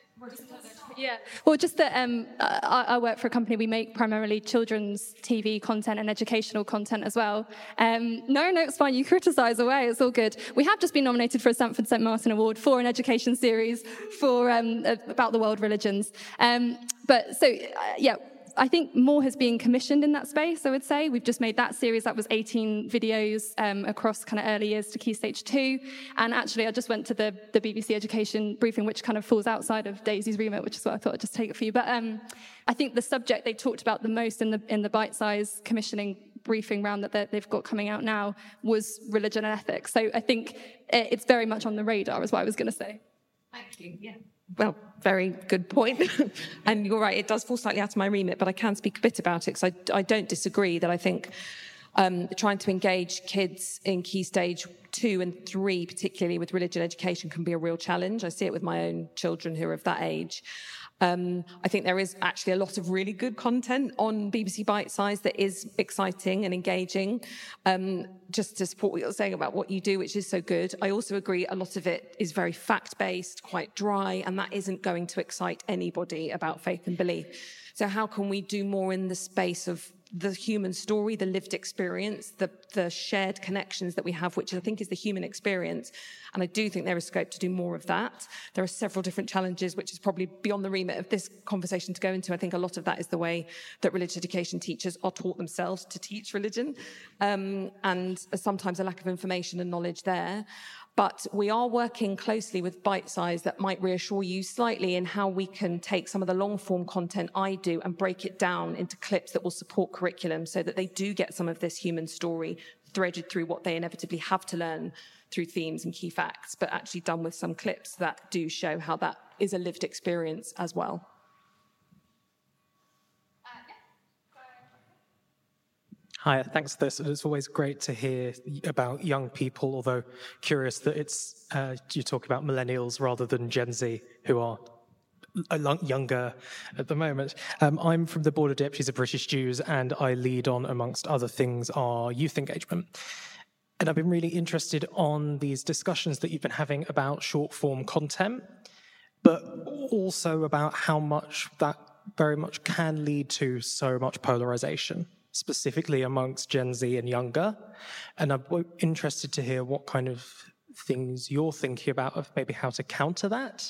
Yeah. Well, just that um, I, I work for a company. We make primarily children's T V content and educational content as well. Um, no, no, it's fine. You criticise away. It's all good. We have just been nominated for a Sanford Saint Martin Award for an education series for um, about the world religions. Um, but so, uh, yeah. I think more has been commissioned in that space, I would say. We've just made that series. That was eighteen videos um, across kind of early years to Key Stage two. And actually, I just went to the, the B B C Education briefing, which kind of falls outside of Daisy's remit, which is what I thought I'd just take it for you. But um, I think the subject they talked about the most in the in the bite-size commissioning briefing round that they've got coming out now was religion and ethics. So I think it's very much on the radar, is what I was going to say. Thank you. Yeah. Well, very good point. And you're right, it does fall slightly out of my remit, but I can speak a bit about it because I, I don't disagree that I think um, trying to engage kids in Key Stage two and three, particularly with religion education, can be a real challenge. I see it with my own children who are of that age. Um, I think there is actually a lot of really good content on B B C Bite Size that is exciting and engaging. Um, just to support what you're saying about what you do, which is so good. I also agree a lot of it is very fact-based, quite dry, and that isn't going to excite anybody about faith and belief. So how can we do more in the space of the human story, the lived experience, the, the shared connections that we have, which I think is the human experience. And I do think there is scope to do more of that. There are several different challenges, which is probably beyond the remit of this conversation to go into. I think a lot of that is the way that religious education teachers are taught themselves to teach religion, um, and sometimes a lack of information and knowledge there. But we are working closely with Bite Size that might reassure you slightly in how we can take some of the long-form content I do and break it down into clips that will support curriculum so that they do get some of this human story threaded through what they inevitably have to learn through themes and key facts, but actually done with some clips that do show how that is a lived experience as well. Hi, thanks for this. It's always great to hear about young people, although curious that it's uh, you talk about millennials rather than Gen Z, who are a lot younger at the moment. Um, I'm from the Board of Deputies of British Jews, and I lead on, amongst other things, our youth engagement. And I've been really interested on these discussions that you've been having about short-form content, but also about how much that very much can lead to so much polarization, specifically amongst Gen Z and younger. And I'm interested to hear what kind of things you're thinking about of maybe how to counter that.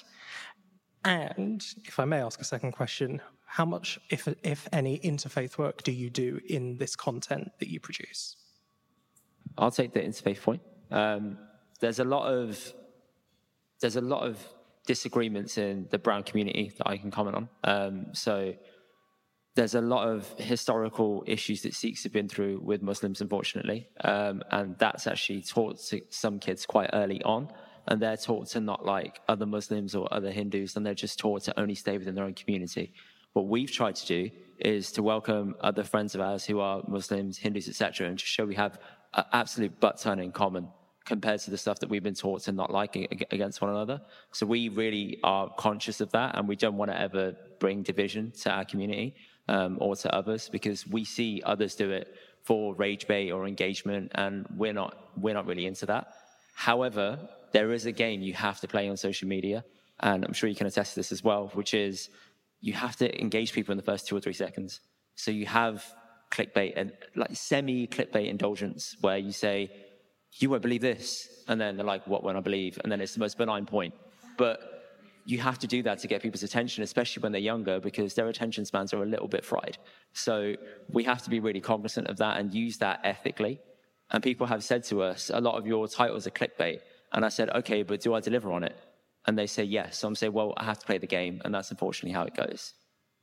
And if I may ask a second question, how much, if, if any, interfaith work do you do in this content that you produce? I'll take the interfaith point. Um, there's a lot of there's a lot of disagreements in the brown community that I can comment on. Um, so there's a lot of historical issues that Sikhs have been through with Muslims, unfortunately, um, and that's actually taught to some kids quite early on, and they're taught to not like other Muslims or other Hindus, and they're just taught to only stay within their own community. What we've tried to do is to welcome other friends of ours who are Muslims, Hindus, et cetera, and to show we have an absolute butt ton in common compared to the stuff that we've been taught to not like against one another. So we really are conscious of that, and we don't want to ever bring division to our community um, or to others, because we see others do it for rage bait or engagement, and we're not we're not really into that. However, there is a game you have to play on social media, and I'm sure you can attest to this as well, which is you have to engage people in the first two or three seconds. So you have clickbait and like semi-clickbait indulgence where you say, you won't believe this. And then they're like, what won't I believe? And then it's the most benign point. But you have to do that to get people's attention, especially when they're younger, because their attention spans are a little bit fried. So we have to be really cognizant of that and use that ethically. And people have said to us, a lot of your titles are clickbait. And I said, okay, but do I deliver on it? And they say yes. So I'm saying, well, I have to play the game. And that's unfortunately how it goes.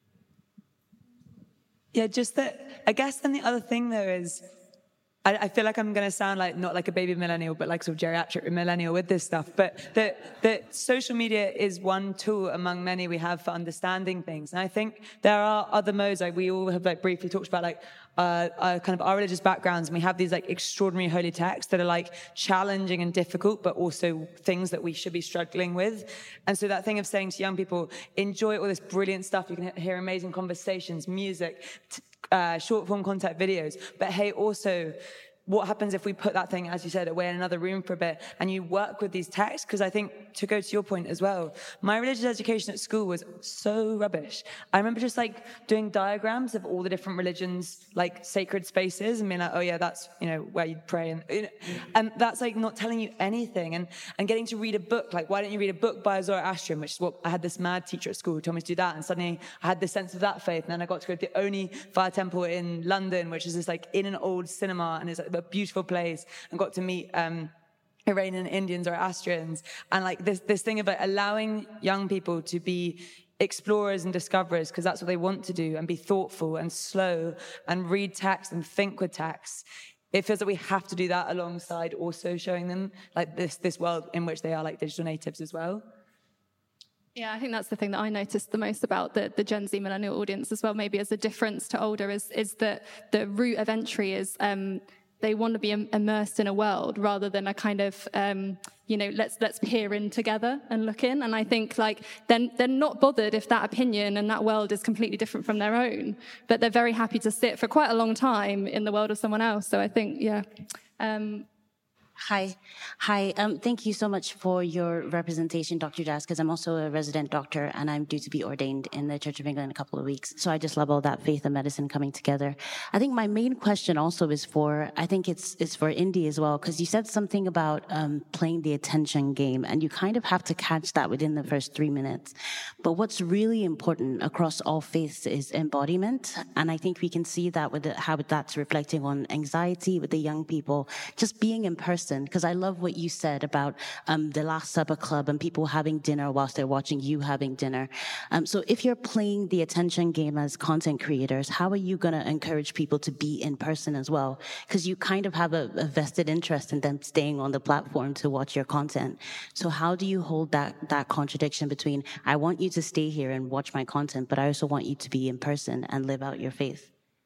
Yeah, just that, I guess then the other thing though is, I, I feel like I'm going to sound like, not like a baby millennial, but like sort of geriatric millennial with this stuff. But that, that social media is one tool among many we have for understanding things. And I think there are other modes, like we all have like briefly talked about like, Uh, uh, kind of our religious backgrounds, and we have these like extraordinary holy texts that are like challenging and difficult, but also things that we should be struggling with. And so that thing of saying to young people, enjoy all this brilliant stuff. You can hear amazing conversations, music, t- uh, short form content videos. But hey, also, what happens if we put that thing, as you said, away in another room for a bit and you work with these texts? Because I think, to go to your point as well, my religious education at school was so rubbish. I remember just like doing diagrams of all the different religions, like sacred spaces, and being like, oh yeah, that's, you know, where you'd pray. And, you know, and that's like not telling you anything. And, and getting to read a book, like, why don't you read a book by a Zoroastrian, which is what I had this mad teacher at school who told me to do that. And suddenly I had this sense of that faith. And then I got to go to the only fire temple in London, which is this like in an old cinema, and it's like a beautiful place, and got to meet um, Iranian Indians or Zoroastrians, and like this this thing of like allowing young people to be explorers and discoverers, because that's what they want to do, and be thoughtful and slow and read text and think with text. It feels that we have to do that alongside also showing them like this this world in which they are like digital natives as well. Yeah, I think that's the thing that I noticed the most about the, the Gen Z millennial audience as well, maybe as a difference to older, is is that the route of entry is um, they want to be immersed in a world rather than a kind of, um, you know, let's let's peer in together and look in. And I think like then they're, they're not bothered if that opinion and that world is completely different from their own, but they're very happy to sit for quite a long time in the world of someone else. So I think, yeah. Um, Hi. Hi. Um, thank you so much for your representation, Doctor Jazz, because I'm also a resident doctor and I'm due to be ordained in the Church of England in a couple of weeks. So I just love all that faith and medicine coming together. I think my main question also is for, I think it's, it's for Indy as well, because you said something about um, playing the attention game, and you kind of have to catch that within the first three minutes. But what's really important across all faiths is embodiment. And I think we can see that with the, how that's reflecting on anxiety with the young people, just being in person. Because I love what you said about um, the Last Supper Club and people having dinner whilst they're watching you having dinner. Um, so if you're playing the attention game as content creators, how are you going to encourage people to be in person as well? Because you kind of have a, a vested interest in them staying on the platform to watch your content. So how do you hold that, that contradiction between, I want you to stay here and watch my content, but I also want you to be in person and live out your faith?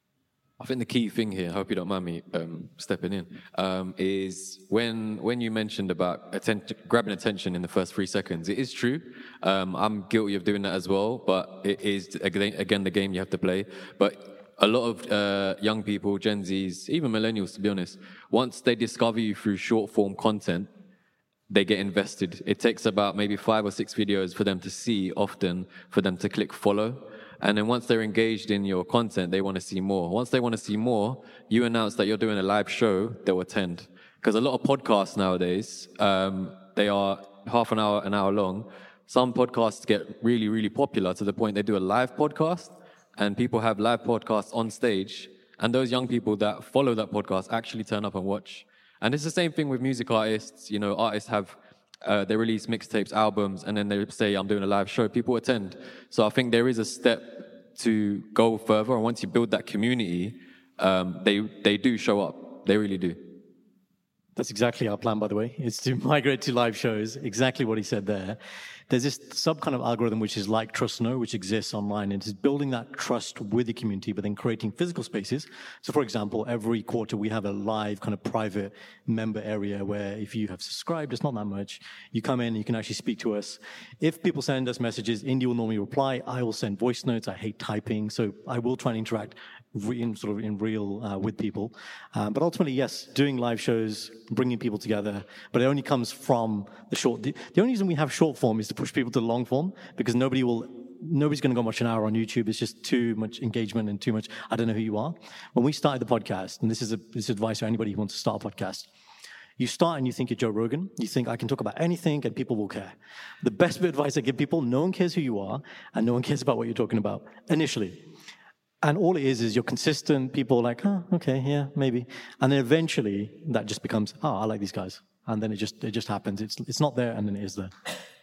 I think the key thing here, I hope you don't mind me um, stepping in, um, is when when you mentioned about atten- grabbing attention in the first three seconds. It is true. Um, I'm guilty of doing that as well, but it is, again, again the game you have to play. But a lot of uh, young people, Gen Zs, even millennials, to be honest, once they discover you through short-form content, they get invested. It takes about maybe five or six videos for them to see often, for them to click follow. And then once they're engaged in your content, they want to see more. Once they want to see more, you announce that you're doing a live show, they'll attend. Because a lot of podcasts nowadays, um, they are half an hour, an hour long. Some podcasts get really, really popular to the point they do a live podcast, and people have live podcasts on stage, and those young people that follow that podcast actually turn up and watch. And it's the same thing with music artists. You know, artists have Uh, they release mixtapes, albums, and then they say, I'm doing a live show. People attend. So I think there is a step to go further. And once you build that community, um, they they do show up. They really do. That's exactly our plan, by the way, is to migrate to live shows. Exactly what he said there. There's this sub kind of algorithm, which is like Trust Know, which exists online. And it's building that trust with the community, but then creating physical spaces. So, for example, every quarter we have a live kind of private member area where if you have subscribed, it's not that much. You come in, you can actually speak to us. If people send us messages, Indy will normally reply. I will send voice notes. I hate typing. So I will try and interact in sort of in real uh, with people. Um, but ultimately, yes, doing live shows, bringing people together, but it only comes from the short. The, the only reason we have short form is to push people to the long form, because nobody will, nobody's going to go watch an hour on YouTube. It's just too much engagement and too much, I don't know who you are. When we started the podcast, and this is, a, this is advice for anybody who wants to start a podcast, you start and you think you're Joe Rogan. You think, I can talk about anything and people will care. The best bit of advice I give people, no one cares who you are and no one cares about what you're talking about initially. And all it is is you're consistent. People are like, oh, okay, yeah, maybe. And then eventually that just becomes, oh, I like these guys. And then it just it just happens. It's it's not there, and then it is there.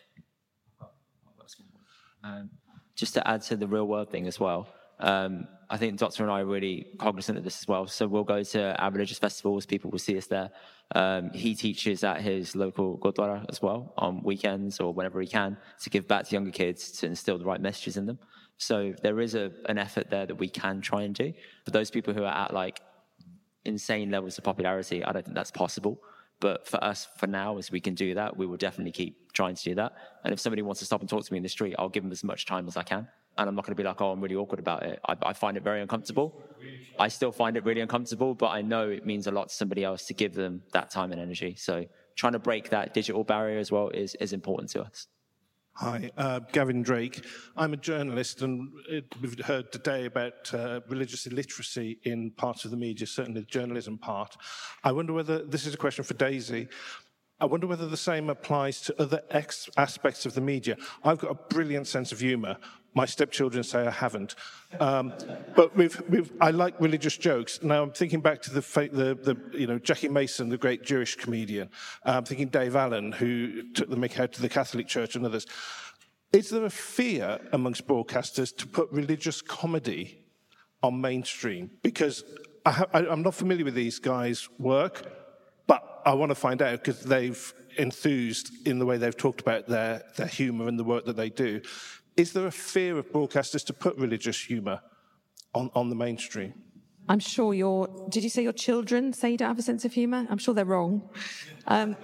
Um, just to add to the real world thing as well, um, I think the Doctor and I are really cognizant of this as well. So we'll go to our religious festivals, people will see us there. Um, he teaches at his local Gurdwara as well on weekends or whenever he can to give back to younger kids to instill the right messages in them. So there is a, an effort there that we can try and do. For those people who are at like insane levels of popularity, I don't think that's possible. But for us, for now, as we can do that, we will definitely keep trying to do that. And if somebody wants to stop and talk to me in the street, I'll give them as much time as I can. And I'm not going to be like, oh, I'm really awkward about it. I, I find it very uncomfortable. I still find it really uncomfortable, but I know it means a lot to somebody else to give them that time and energy. So trying to break that digital barrier as well is, is important to us. Hi, uh, Gavin Drake. I'm a journalist, and it, we've heard today about uh, religious illiteracy in parts of the media, certainly the journalism part. I wonder whether, this is a question for Daisy, I wonder whether the same applies to other ex- aspects of the media. I've got a brilliant sense of humour. My stepchildren say I haven't. Um, but we've, we've, I like religious jokes. Now, I'm thinking back to the, the, the you know, Jackie Mason, the great Jewish comedian. I'm thinking Dave Allen, who took the mick out to the Catholic Church and others. Is there a fear amongst broadcasters to put religious comedy on mainstream? Because I ha- I, I'm not familiar with these guys' work, but I want to find out because they've enthused in the way they've talked about their, their humour and the work that they do. Is there a fear of broadcasters to put religious humour on, on the mainstream? I'm sure your, did you say your children say you don't have a sense of humour? I'm sure they're wrong. Um,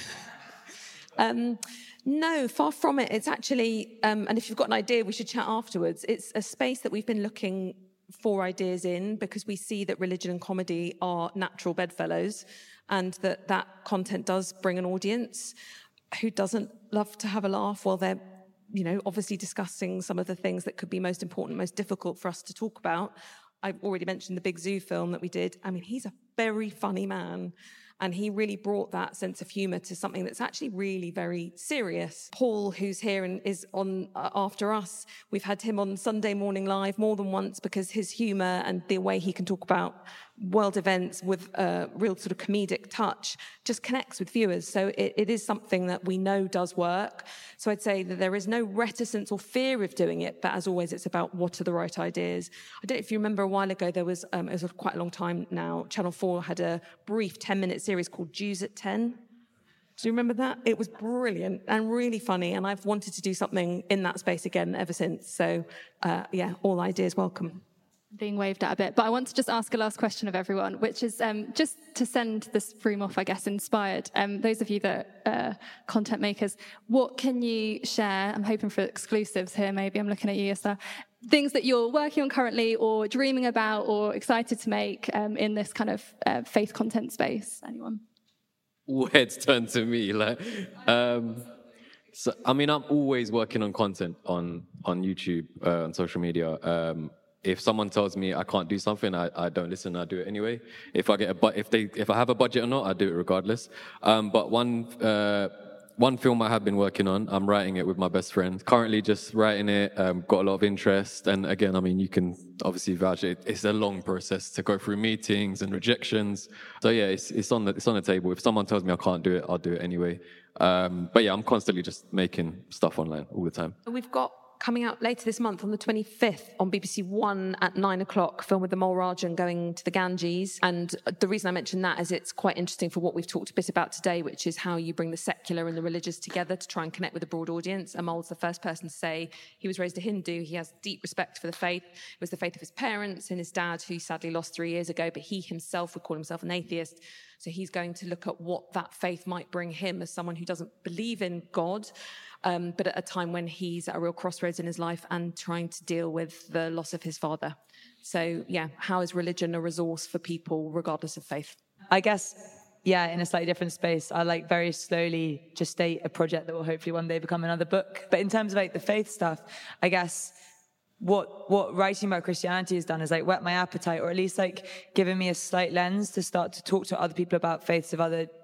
um, no, far from it. It's actually, um, and if you've got an idea, we should chat afterwards. It's a space that we've been looking for ideas in because we see that religion and comedy are natural bedfellows and that that content does bring an audience who doesn't love to have a laugh while they're, you know, obviously discussing some of the things that could be most important, most difficult for us to talk about. I've already mentioned the Big Zoo film that we did. I mean, he's a very funny man. And he really brought that sense of humour to something that's actually really very serious. Paul, who's here and is on uh, after us, we've had him on Sunday Morning Live more than once because his humour and the way he can talk about world events with a real sort of comedic touch just connects with viewers. So it, it is something that we know does work. So I'd say that there is no reticence or fear of doing it, but as always, it's about what are the right ideas. I don't know if you remember a while ago, there was, um, it was quite a long time now, Channel four had a brief ten-minute series called Jews at ten. Do you remember that? It was brilliant and really funny, and I've wanted to do something in that space again ever since. So, uh, yeah, all ideas welcome. Being waved at a bit, but I want to just ask a last question of everyone, which is um, just to send this room off, I guess, inspired. Um, those of you that are uh, content makers, what can you share? I'm hoping for exclusives here, maybe. I'm looking at you, Esther. Things that you're working on currently or dreaming about or excited to make um, in this kind of uh, faith content space. Anyone? All heads turn to me. Like, um, so, I mean, I'm always working on content on, on YouTube, uh, on social media. Um, If someone tells me I can't do something, I, I don't listen. I do it anyway. If I get a bu- if they if I have a budget or not, I do it regardless. Um, but one uh, one film I have been working on, I'm writing it with my best friend. Currently, just writing it. Um, got a lot of interest, and again, I mean, you can obviously vouch it. It's a long process to go through meetings and rejections. So yeah, it's it's on the it's on the table. If someone tells me I can't do it, I'll do it anyway. Um, but yeah, I'm constantly just making stuff online all the time. We've got coming out later this month on the twenty-fifth on B B C One at nine o'clock, film with the Mole Rajan going to the Ganges. And the reason I mention that is it's quite interesting for what we've talked a bit about today, which is how you bring the secular and the religious together to try and connect with a broad audience. Amal's the first person to say he was raised a Hindu. He has deep respect for the faith. It was the faith of his parents and his dad, who sadly lost three years ago, but he himself would call himself an atheist. So he's going to look at what that faith might bring him as someone who doesn't believe in God, um, but at a time when he's at a real crossroads in his life and trying to deal with the loss of his father. So, yeah, how is religion a resource for people regardless of faith? I guess, yeah, in a slightly different space, I like very slowly just state a project that will hopefully one day become another book. But in terms of like the faith stuff, I guess what what writing about Christianity has done is like whet my appetite, or at least like given me a slight lens to start to talk to other people about faiths of other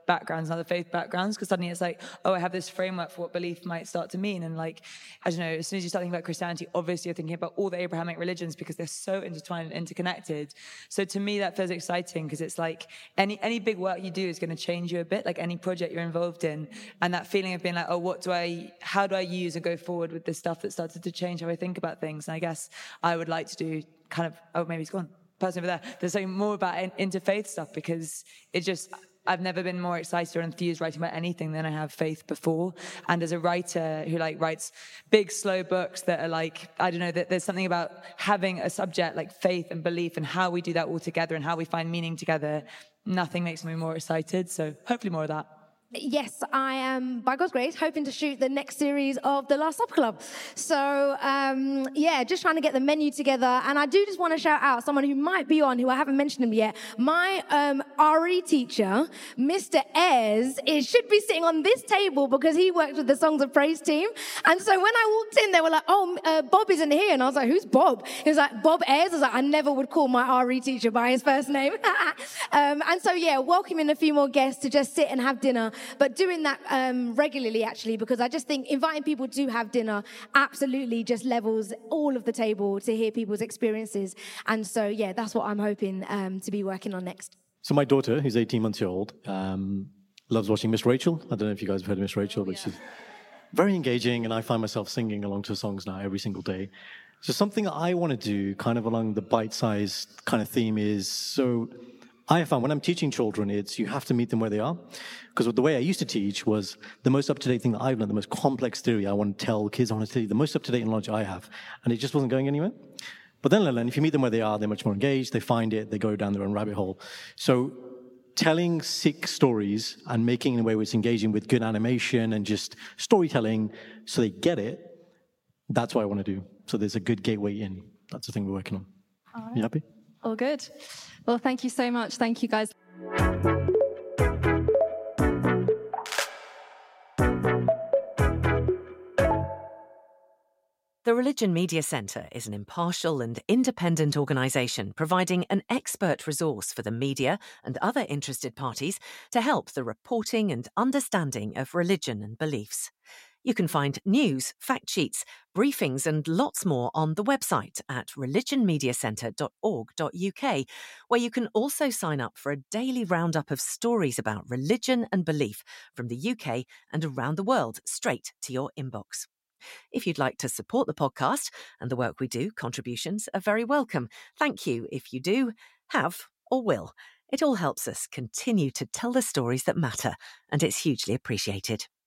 backgrounds and other faith backgrounds, because suddenly it's like, oh, I have this framework for what belief might start to mean. And like, I don't know, as soon as you start thinking about Christianity, obviously you're thinking about all the Abrahamic religions because they're so intertwined and interconnected. So to me, that feels exciting because it's like any, any big work you do is going to change you a bit, like any project you're involved in. And that feeling of being like, oh, what do I, how do I use and go forward with this stuff that started to change how I think about things? And I guess I would like to do kind of, oh, maybe it's gone. Person over there. There's something more about interfaith stuff because it just, I've never been more excited or enthused writing about anything than I have faith before. And as a writer who like writes big, slow books that are like, I don't know, that there's something about having a subject like faith and belief and how we do that all together and how we find meaning together. Nothing makes me more excited. So hopefully more of that. Yes, I am, by God's grace, hoping to shoot the next series of The Last Supper Club. So, um, yeah, just trying to get the menu together. And I do just want to shout out someone who might be on, who I haven't mentioned him yet. My um, R E teacher, Mister Ayres, is, should be sitting on this table because he works with the Songs of Praise team. And so when I walked in, they were like, oh, uh, Bob isn't here. And I was like, who's Bob? He was like, Bob Ayres. I was like, I never would call my R E teacher by his first name. um, and so, yeah, welcoming a few more guests to just sit and have dinner. But doing that um, regularly, actually, because I just think inviting people to have dinner absolutely just levels all of the table to hear people's experiences. And so, yeah, that's what I'm hoping um, to be working on next. So my daughter, who's eighteen months old, um, loves watching Miss Rachel. I don't know if you guys have heard of Miss Rachel, oh, but yeah. She's very engaging, and I find myself singing along to her songs now every single day. So something that I want to do, kind of along the bite-sized kind of theme, is so... I have found when I'm teaching children, it's you have to meet them where they are. Because the way I used to teach was the most up-to-date thing that I've learned, the most complex theory I want to tell kids, I want to tell you the most up-to-date knowledge I have. And it just wasn't going anywhere. But then I learned if you meet them where they are, they're much more engaged, they find it, they go down their own rabbit hole. So telling sick stories and making it in a way where it's engaging with good animation and just storytelling so they get it, that's what I want to do. So there's a good gateway in. That's the thing we're working on. All right. You happy? All good. Well, thank you so much. Thank you, guys. The Religion Media Centre is an impartial and independent organisation providing an expert resource for the media and other interested parties to help the reporting and understanding of religion and beliefs. You can find news, fact sheets, briefings and lots more on the website at religion media centre dot org dot U K, where you can also sign up for a daily roundup of stories about religion and belief from the U K and around the world straight to your inbox. If you'd like to support the podcast and the work we do, contributions are very welcome. Thank you if you do, have or will. It all helps us continue to tell the stories that matter, and it's hugely appreciated.